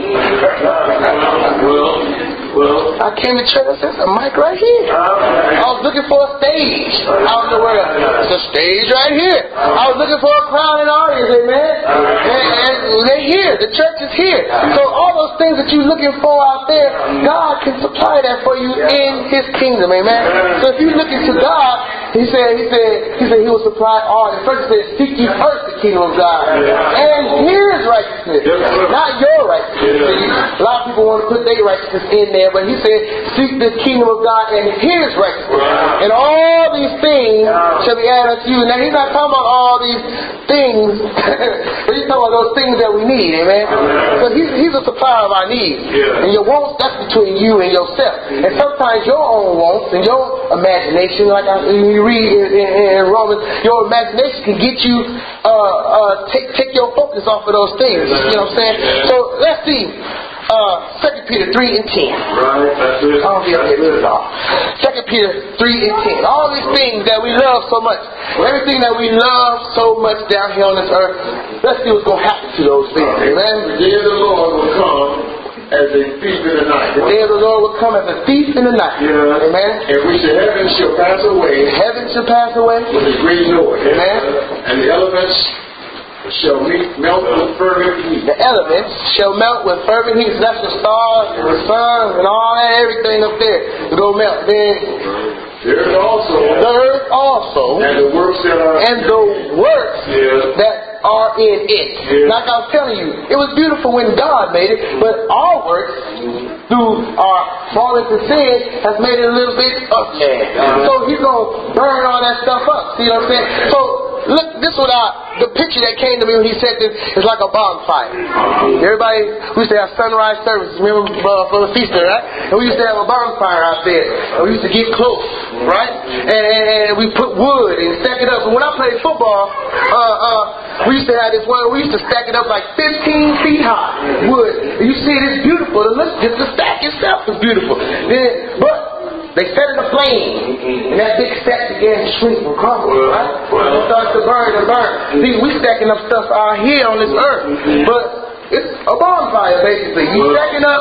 [SPEAKER 2] Well, well.
[SPEAKER 1] I came to church and said, "There's a mic right here." I was looking for a stage out in the world. It's a stage right here. I was looking for a crowd and audience, amen. And, and they're here. The church is here. So all those things that you're looking for out there, God can supply that for you in His kingdom, amen. So if you're looking to God, He said, He said, He said He will supply all. And first He said, "Seek ye first the kingdom of God and His righteousness, not your righteousness." A lot of people want to put their righteousness in there, but He said, "Seek the kingdom of God and His righteousness, and all these things shall be added unto you." Now He's not talking about all these things, but He's talking about those things that we need, amen. So He's, he's a supplier of our needs, and your wants, that's between you and yourself. And sometimes your own wants and your imagination, like I, you read in, in, in Romans, your imagination can get you uh, uh, take take your focus off of those things. You know what I'm saying? So let's see. Uh, Second Peter three and ten.
[SPEAKER 2] Right, that's it.
[SPEAKER 1] I don't get it at all. Second Peter three and ten. All these things that we love so much, everything that we love so much down here on this earth, let's see what's going to happen to those things. Amen.
[SPEAKER 2] The day of the Lord will come as a thief in the night.
[SPEAKER 1] The day of the Lord will come as a thief in the night.
[SPEAKER 2] Yeah.
[SPEAKER 1] Amen.
[SPEAKER 2] And which the heavens shall pass away.
[SPEAKER 1] Heaven shall pass away
[SPEAKER 2] with a great noise.
[SPEAKER 1] Amen.
[SPEAKER 2] And the elements shall meet, melt with fervent heat.
[SPEAKER 1] The elements shall melt with fervent heat. So that's the stars and the sun and all that, everything up there to go melt. Then
[SPEAKER 2] the earth also.
[SPEAKER 1] The earth also.
[SPEAKER 2] And the works that are.
[SPEAKER 1] And the works
[SPEAKER 2] yeah.
[SPEAKER 1] that are in it.
[SPEAKER 2] Yeah.
[SPEAKER 1] Like I was telling you, it was beautiful when God made it, but our works through our falling to sin has made it a little bit ugly. Yeah. So He's going to burn all that stuff up. See what I'm saying? So look, this is what I, the picture that came to me when He said this is like a bonfire. Everybody, we used to have sunrise services, remember, uh, for the feaster, right? And we used to have a bonfire out there. And we used to get close, right? And, and, and we put wood and stack it up. And when I played football, uh, uh, we used to have this one, we used to stack it up like fifteen feet high, wood. And you see it, it's beautiful. Just the stack itself is beautiful. Then, but they set it aflame, and that big stack began to shrink and crumble, right? Well, it starts to burn and burn. See, we stacking up stuff out here on this earth, but it's a bonfire basically. You stacking up,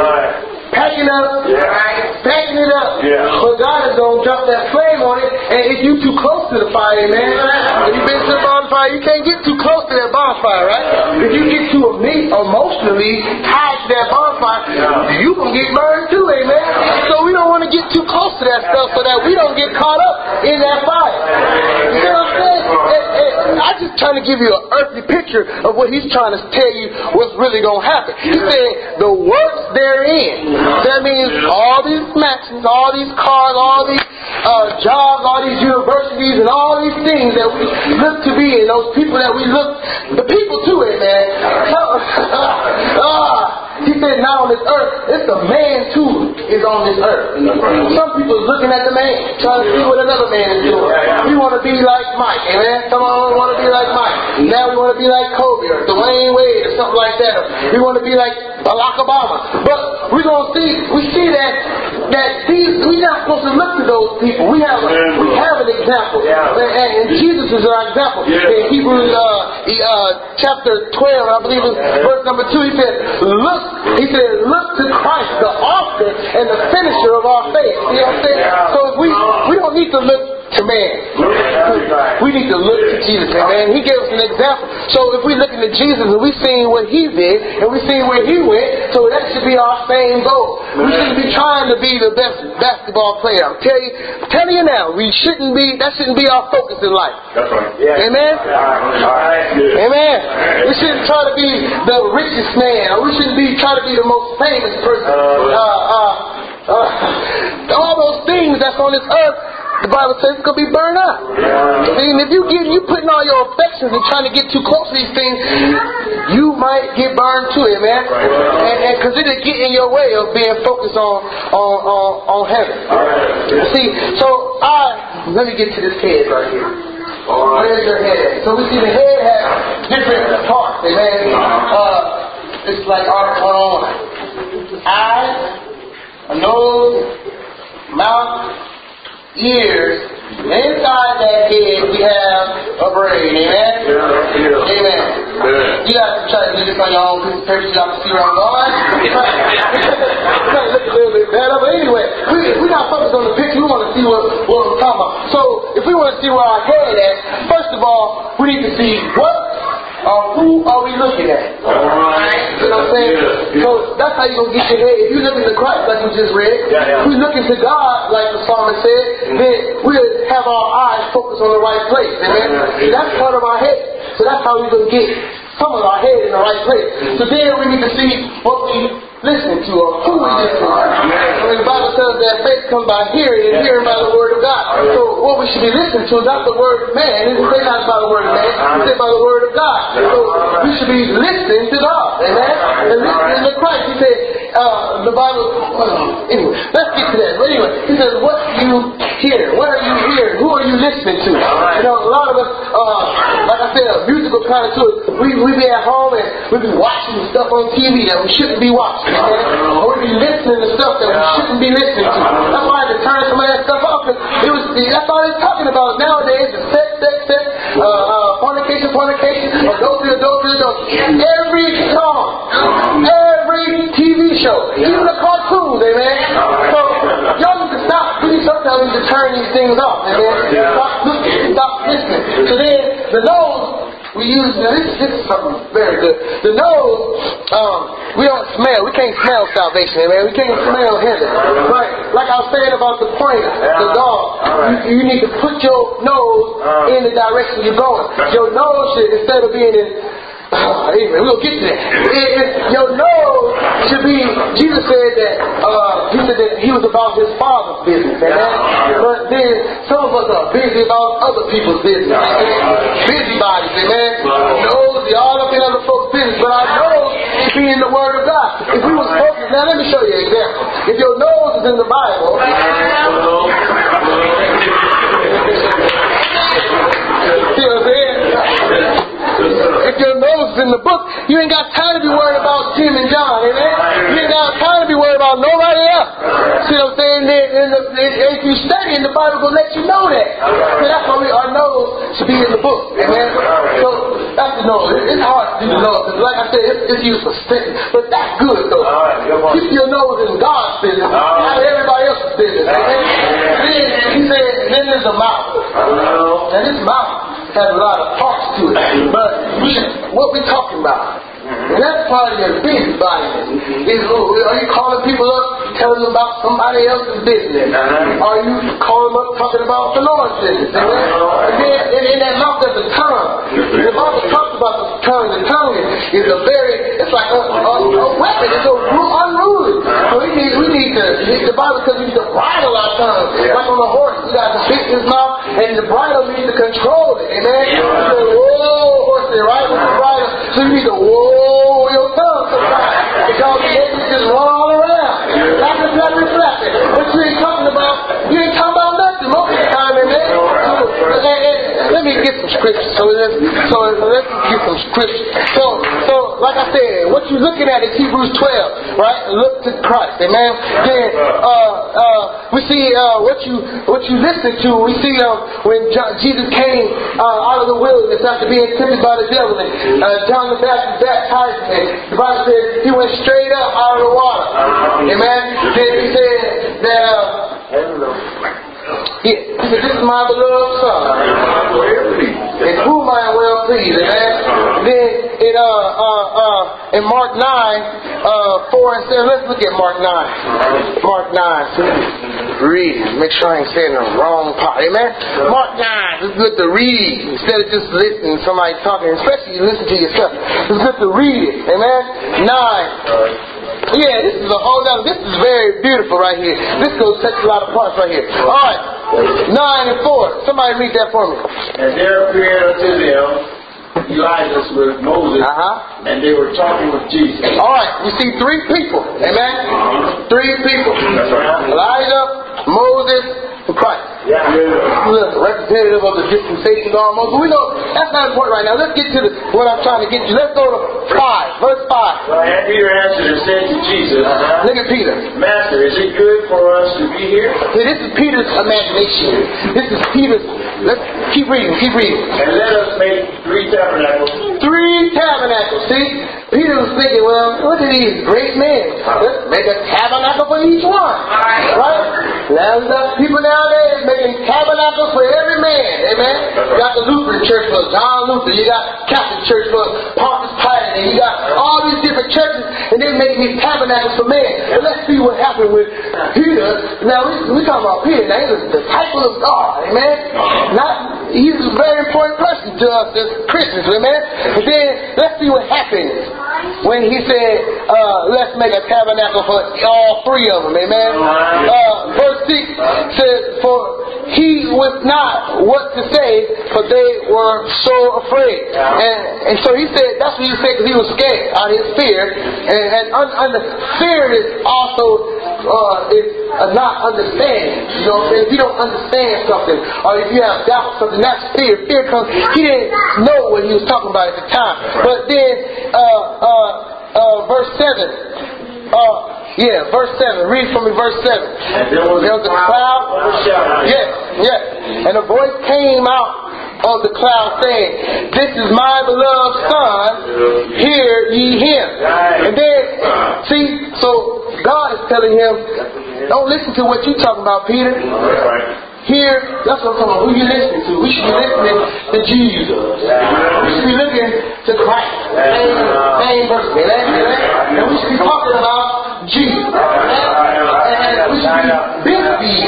[SPEAKER 1] packing up, stacking it up, but God is going to drop that flame on it, and if you too close to the fire, man, if you've been to the bonfire, you can't get too close to that bonfire, right? If you get too emotionally tied to that bonfire, you going to get burned too, amen? So we don't want to get too close to that stuff so that we don't get caught up in that fire. You know what I'm saying? And, and I'm just trying to give you an earthly picture of what He's trying to tell you what's really going to happen. He said, the works therein. That means all these mansions, all these cars, all these uh, jobs, all these universities, and all these things that we look to be, and those people that we look, the people to it, man. ah. He said, now on this earth, it's the man too is on this earth. Some people are looking at the man, trying to see what another man is doing. We want to be like Mike, amen? Some of us want to be like Mike. Now we want to be like Kobe or Dwayne Wade or something like that. We want to be like Barack Obama. But we're going to see, we see that that these, we're not supposed to look to those people. We have a, we have an example. And, and, and Jesus is our example. In Hebrews uh, uh, chapter twelve, I believe it's verse number two, he said, look, he said, look to Christ, the author and the finisher of our faith. You know what I'm saying? So if we, we don't need to look to man. We need to look to Jesus, amen. He gave us an example. So if we're looking at Jesus and we're seeing what He did and we're seeing where He went, so that should be our same goal. We shouldn't be trying to be the best basketball player. I'm telling you, I'm telling you now, we shouldn't be, that shouldn't be our focus in life.
[SPEAKER 2] That's right. Yeah.
[SPEAKER 1] Amen? Amen. We shouldn't try to be the richest man, or we shouldn't be trying to be the most famous person. Uh, uh, uh, all those things that's on this earth, the Bible says it's going to be burned up. See, and if you get, you putting all your affections and trying to get too close to these things, you might get burned too, amen? And because it'll get in your way of being focused on on on, on heaven. See, so I let me get to this head right here. Where's your head? So we see the head has different parts, amen? Uh, it's like our one on eyes, a nose, mouth, ears. Inside that head we have a brain, amen? Yeah, yeah. Amen. Yeah. You guys can try to do this on your own piece of paper so y'all can see where I'm going. It's going to look a little bit better, but anyway, we, we're not focused on the picture, we want to see what, what we're talking about. So, if we want to see where our head is, first of all, we need to see what or who are we looking at? Alright. You know what I'm saying? Yeah, yeah. So that's how you're going to get your head. If you're looking to Christ, like we just read, yeah, yeah. we're looking to God, like the psalmist said, mm-hmm. then we'll have our eyes focused on the right place. Amen? Yeah, yeah. So that's part of our head. So that's how we're going to get some of our head in the right place. Mm-hmm. So then we need to see what we listen to or who we listen to. I mean, the Bible says that faith comes by hearing and hearing by the word of God. So what we should be listening to is not the word of man. It doesn't say not by the word of man. It says by the word of God. So we should be listening to God. Amen? And listening to Christ. He said, uh, the Bible, uh, anyway, let's get to that. But anyway, he says, what do you hear? What are you hearing? Who are you listening to? You know, a lot of us, uh, like I said, a musical connoisseur, we, we be at home and we be watching stuff on T V that we shouldn't be watching. Or we be listening to stuff that we shouldn't be listening to. That's why I had to turn some of that stuff off. It was, that's all they're talking about nowadays is sex, sex, sex, uh, uh, fornication, fornication, adultery, adultery, adultery. Every song, every T V show, even the cartoons, amen? So, y'all need to stop. We sometimes need to turn these things off, amen? Stop looking, stop listening. So then, the nose, we use, this, this is something very good. The nose, um, we don't smell. We can't smell salvation, man. We can't smell heaven. Right? Like I was saying about the pointer, the dog. You, you need to put your nose in the direction you're going. Your nose should, instead of being in, Uh, anyway, we'll get to that. It, it, your nose should be, Jesus said that, uh, he said that he was about his Father's business, amen? But then, some of us are busy about other people's business, amen? Busybodies, amen? Nose, you're all up in other folks' business, but our nose should be in the Word of God. If we was focused, now let me show you an example. If your nose is in the Bible, see what I'm saying? If your nose is in the book, you ain't got time to be worried about Tim and John, amen? You ain't got time to be worried about nobody else. See what I'm saying? And if you study in the Bible, will let you know that. So that's why we, our nose should be in the book, amen? So that's the nose. It's hard to do the nose, because like I said, it's, it's used for spitting, but that's good though. Keep your nose in God's business, not everybody else's business, amen? Then he said, then there's a mouth. And this mouth has a lot of parts to it, but we, what we talking about? And that's part of your busybody. Is, are you calling people up, telling them about somebody else's business? Are you calling them up, talking about the Lord's business? Amen? And then in, in that mouth there's a tongue. The Bible talks about the tongue. The tongue is a very, it's like a, a, a weapon. It's a unruly. So we need, we need to, the Bible says we need to bridle our tongue. Like on a horse, you got to fix his mouth, and the bridle needs to control it. Amen? You say, whoa, horse, right with the bridle. So you need to, whoa. Oh, your tongue sometimes. Because you just run all around. Flapping, flapping, flapping. What you ain't talking about, you ain't talking about nothing most of the time, amen? So, and, and, let me get some scripture. So let's, so let's get some scripture. So, so, like I said, what you're looking at is Hebrews twelve, right? Look to Christ, amen? Then, uh, uh, we see, uh, what you, what you listen to, we see, um, when John, Jesus came, uh, out of the wilderness after being tempted by the devil, and, uh, John the Baptist baptized him. The Bible says he went straight up out of the water, amen? Then he said that, uh, he, he said, this is my beloved son, in whom I am well pleased, amen? Then, in, uh, uh, uh, in Mark nine, uh, four and seven, let's look at Mark nine. Mark nine. Read it. Make sure I ain't saying the wrong part. Amen? Mark nine. It's good to read instead of just listening to somebody talking, especially you listen to yourself. It's good to read it. Amen? nine. Yeah, this is a whole other. This is very beautiful right here. This goes touch a lot of parts right here. Alright. nine and four. Somebody read that for me.
[SPEAKER 2] And there appeared unto them Elijah with Moses,
[SPEAKER 1] uh-huh.
[SPEAKER 2] and they were talking with Jesus.
[SPEAKER 1] All right, we see three people. Amen? Uh-huh. Three people.
[SPEAKER 2] That's right.
[SPEAKER 1] Elijah, Moses, and Christ.
[SPEAKER 2] Yeah.
[SPEAKER 1] Look, representative of the dispensation almost. But we know that's not important right now. Let's get to the, what I'm trying to get to. Let's go to five, verse five.
[SPEAKER 2] Well, and Peter answered and said to Jesus, uh-huh.
[SPEAKER 1] Look at Peter.
[SPEAKER 2] Master, is it good for us to be here?
[SPEAKER 1] See, this is Peter's imagination. This is Peter's. Let's keep reading, keep reading.
[SPEAKER 2] And let us make three tabernacles.
[SPEAKER 1] Three tabernacles. See, Peter was thinking, well, look at these great men. Let's make a tabernacle for each one. Right? Now we got people nowadays making tabernacles for every man. Amen? You got the Lutheran church for John Luther. You got Catholic church for Pontius Pilate. And you got all these different churches, and they're making these tabernacles for men. But let's see what happened with Peter. Now, we, we talking about Peter. Now, he was a disciple of God. Amen? Not, he's a very important person to us as Christians. Amen? And then, let's see what happened when he said, uh, let's make a tabernacle for all three of them. Amen? Uh, verse six says, for he was not what to say, for they were so afraid. And, and so he said, that's what he said, because he was scared out of his fear. And, and un, under, fear is also uh, is uh, not understanding. You know what I'm saying? If you don't understand something, or if you have doubt something, that's fear. Fear comes, he didn't know what he was talking about at the time. But then, uh, uh, uh, verse seven, uh, yeah, verse seven. Read from me, verse seven.
[SPEAKER 2] And there was,
[SPEAKER 1] there was a cloud. Yes, yes. And a voice came out of the cloud saying, this is my beloved Son, hear ye him. And then, see, so God is telling him, don't listen to what you're talking about, Peter. Here, that's what I'm talking about. Who you listening to? We should be listening to Jesus. We should be looking to Christ. Same, same person. And we should be talking about Jesus. And we should be busy.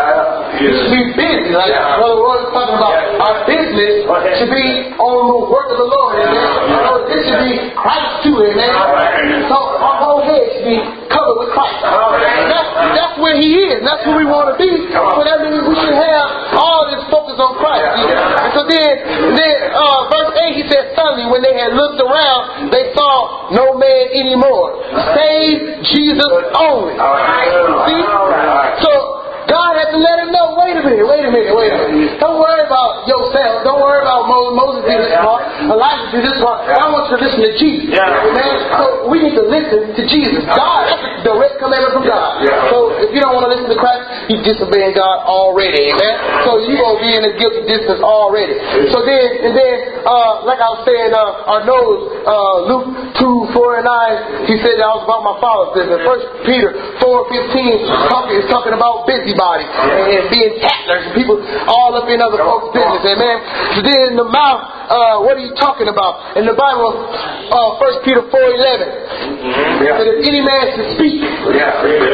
[SPEAKER 1] We should be busy. Like Brother Roy was talking about, our business should be on the work of the Lord. Amen. So this should be Christ too. Amen. So our whole head should be covered with Christ. That's, that's where He is. That's who we want to be. So that means we should have all this focus on Christ. And so then, then uh, verse eight, he said, suddenly when they had looked around, they saw no man anymore, save Jesus only. See? So God had to let him know, wait a minute, wait a minute, wait a minute. Don't worry about yourself. Don't worry about Moses. Moses did this part. Elijah did this part. I want you to listen to Jesus. Amen? So we need to listen to Jesus. God, that's a direct commandment from God. So if you don't want to listen to Christ, you're disobeying God already. Amen? So you're going to be in a guilty distance already. So then, and then, uh, like I was saying, uh, our nose, uh, Luke two, four, and nine, he said that I was about my Father's business. First Peter four, fifteen, talking, is talking about busy body and being tattlers and people all up in other folks' business, amen. So then in the mouth, uh, what are you talking about? In the Bible, uh, First Peter four eleven, that if any man should speak, let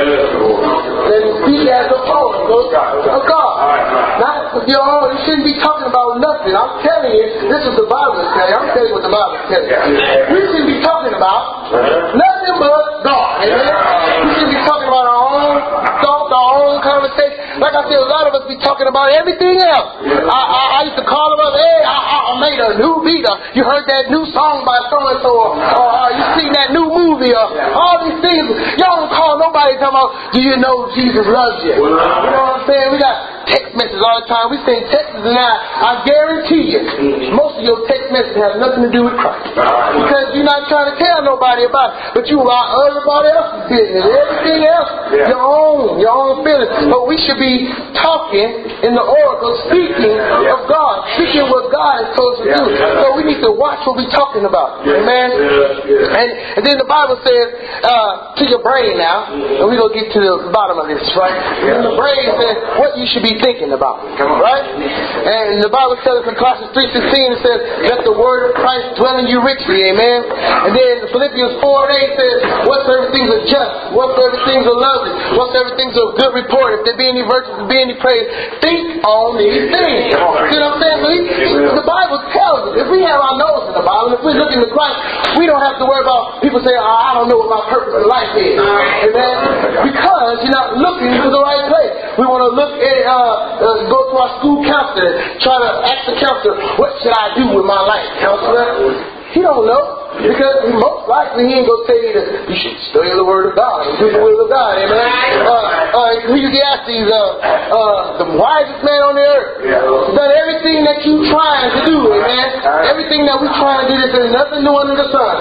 [SPEAKER 1] him speak as the oracle of God. Not with your own. You shouldn't be talking about nothing. I'm telling you, this is the Bible is telling you. I'm telling you what the Bible is telling you. We shouldn't be talking about nothing but God, amen. We shouldn't be talking about our own thoughts, our own conversation. Like I said, a lot of us be talking about everything else. I, I, I used to call them up, hey, I, I made a new beat. Or, you heard that new song by so-and-so, or, or uh, you seen that new movie, or all these things. Y'all don't call nobody talking about, do you know Jesus loves you? You know what I'm saying? We got text messages all the time. We send texts, and I, I guarantee you, most of your text messages have nothing to do with Christ. Because you're not trying to tell nobody about it, but you about everybody else's business, everything else, your own, your own feelings. But we should be talking in the oracle, speaking of God, speaking what God has told us to do. So we need to watch what we're talking about. Amen? And, and then the Bible says, uh, to your brain now, and we're going to get to the bottom of this, right? And the brain says what you should be thinking about, right? And the Bible tells us in Colossians three sixteen, it says, let the word of Christ dwell in you richly, amen? And then Philippians four eight says, whatsoever things are just, whatsoever things are lovely, whatsoever things are of good report, if there be any virtue, if there be any praise, think on these things. See what I'm saying? So he, the Bible tells us, if we have our nose in the Bible, if we're looking to Christ, we don't have to worry about people saying, oh, I don't know what my purpose in life is. Amen? Because you're not looking to the right place. We want to look at, uh, uh, go to our school counselor, try to ask the counselor, what should I do with my life, counselor? He don't know. Because most likely he ain't going to tell you that you should study the Word of God and do the will of God. Amen? Uh, uh, Ecclesiastes, uh, uh, the wisest man on the earth, has done everything that you trying to do. Amen? Everything that we trying to do, there's nothing new under the sun.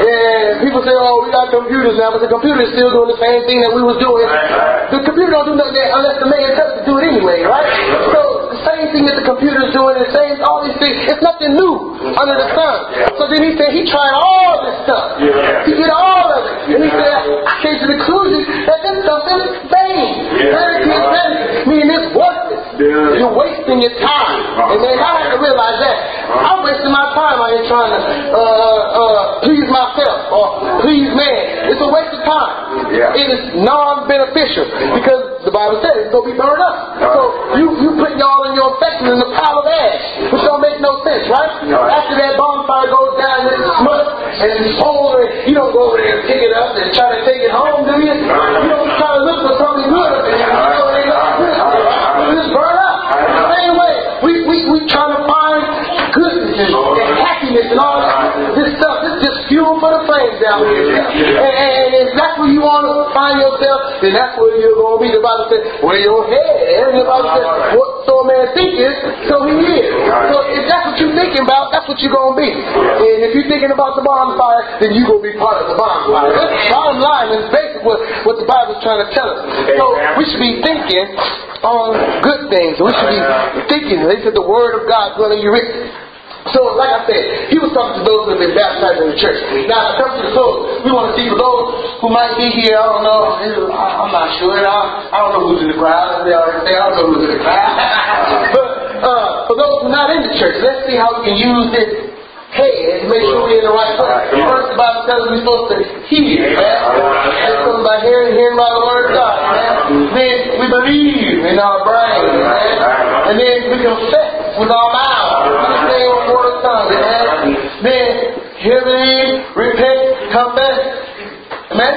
[SPEAKER 1] And people say, oh, we got computers now, but the computer is still doing the same thing that we was doing. The computer don't do nothing unless the man tells it to do it anyway, right? So the same thing that the computer is doing, the same, all these things, it's nothing new under the sun. So then he said he tried all this stuff. Yeah. He did all of it. And he said, I came to the conclusion that this stuff is vain. Vanity is vanity. Meaning it's worthless. Yeah. You're wasting your time. Uh-huh. And man, I had to realize that. Uh-huh. I'm wasting my time out here trying to uh, uh, please myself or please man. It's a waste of time. Yeah. It is non-beneficial because the Bible says it's going to be burned up. Uh-huh. So you, you putting all in your affection in the pile of ash, which don't make no sense, right? Uh-huh. After that bonfire goes down and it's smut and it's cold, and you don't go over there and pick it up and try to take it home, do you? You don't try to look for something good up there. You know, it ain't good. It's burn up. The same way, we we we trying to find goodness and, and happiness and all that. This stuff, this is just fuel for the flames down here. And, and, and if that's where you want to find yourself, then that's where you're going to be. The Bible says, where your head. And the Bible says, what so a man thinketh, so he is. So if that's what you're thinking about, that's what you're going to be. And if you're thinking about the bonfire, then you're going to be part of the bonfire. That's bottom line is basically what, what the Bible's trying to tell us. So we should be thinking on good things. We should be thinking. They said the Word of God is going to be written. So, like I said, he was talking to those who have been baptized in the church. Now, in terms of the close, we want to see for those who might be here, I don't know, I'm not sure, I don't know who's in the crowd. They already say, I don't know who's in the crowd. But uh, for those who are not in the church, let's see how we can use this head to make sure we're in the right place. First, the Bible tells us we're supposed to hear, man. It's something by hearing, hearing by the Word of God, man. Then we believe in our brain, man. And then we confess with our mouth. Say one more time, man. Then hear, believe, repent, confess. Amen?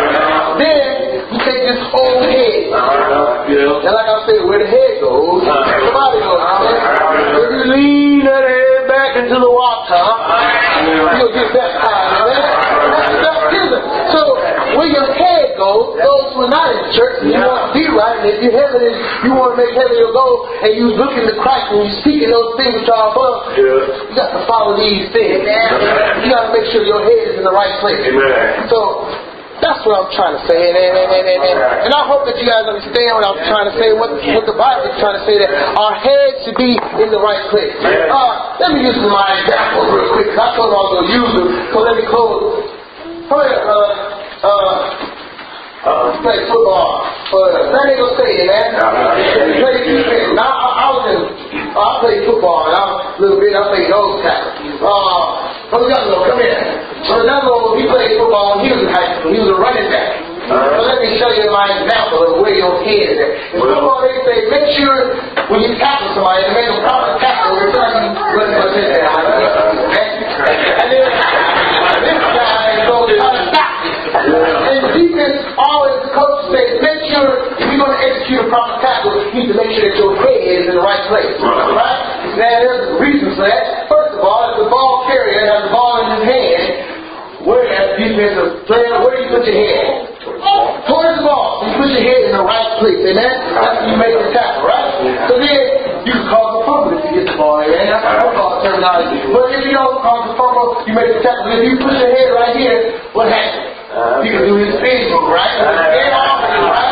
[SPEAKER 1] Then we take this whole head. And like I said, where the head goes, the body goes. If you lean that head back into the water, you'll get baptized. That's baptism. So where your head goes, those who are not in the church, you want to be right. And if you're heaven, you want to make heaven your goal, and you look into Christ and you speaking those things which are above, you got to follow these things. You got to make sure your head is in the right place. So that's what I'm trying to say, and, and, and, and, and, and I hope that you guys understand what I'm trying to say, what, what the Bible is trying to say, that our heads should be in the right place. Uh, let me use my examples real quick, because I told them I was going to use them, so let me close. Come here, brother. Uh, uh, play football for San Diego State, man. Play defense. Now, I, I was in, uh, I played football, and I was a little bit, I played nose tackle. Uh, Brother Younglow, come here. Brother Younglow, he played football, he was in high school, he was a running back. Uh, so let me show you my example of where your head is at. In football, they say, make sure when you tackle somebody, to make a proper tackle, every time you run my head down. And then, this guy goes, how to stop it. And the defense, always, the coach says, make sure if you're going to execute a proper tackle, you need to make sure that your head is in the right place. Right? Now, there's reasons for that. First of all, if the ball carrier has the ball in his hand, where as defensive player, where do you put your head? Towards the ball. You put your head in the right place, amen? That's when you make the tackle, right? So then, you can cause a fumble if you get the ball, amen? That's what I call terminology. But if you don't cause a fumble, you make the tackle. If you put your head right here, what happens? You can do his spin move, right? Get off of it, right?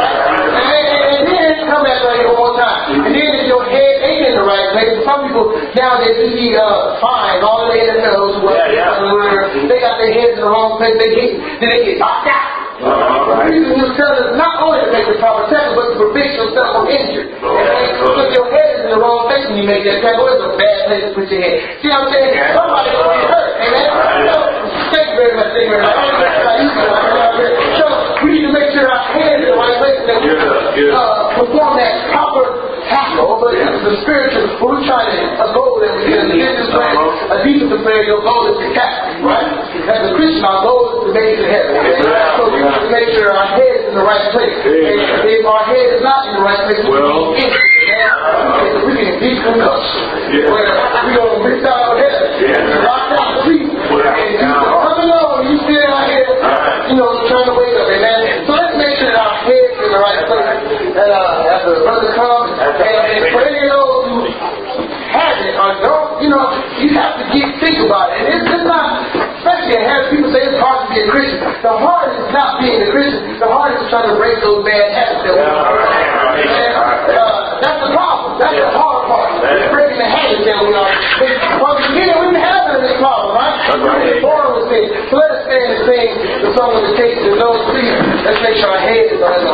[SPEAKER 1] And then, come back right here one more time. And then if your head ain't in the right place, some people nowadays you see uh, fines, all the N F Ls who yeah, yeah. they got their heads in the wrong place, they get, then they get knocked out. Uh-huh. You use yourself not only to make the proper tackle, but to prevent yourself from injury. Uh-huh. So if your head is in the wrong place when you make that tackle, it's a bad place to put your head. See what I'm saying? Yeah. Somebody's going to get hurt. Amen? So, thank you very much. Thank you very much. So, we need to make sure our head is in the right place that we can uh, perform that proper tackle. But it's the spiritual, when we're trying to, a goal that we get in the business plan, a defensive player, your goal is to tackle. right? As a Christian, our goal is to make it to heaven. So we have to make sure our head is in the right place. And if our head is not in the right place, we can get it. We can deep concussion. Where we're going to miss out our head. Locked out sleep. And you coming on, you still out here, you know, trying to wake up. Amen. So let's make sure that our head is in the right place. And uh, as the brother comes, and, and for any of those who have it or don't, you know, you have to get think about it. And it's, it's not, especially as people say it's hard to be a Christian. The hard is not being a Christian. The hard is trying to break those bad habits that we have. And uh, that's the problem. That's the hard part. It's breaking the habits that we are. Well, again, we've been having this problem, right? We're born with things. So let us stand and sing the song of the case. And those, please, let's make sure our head is on the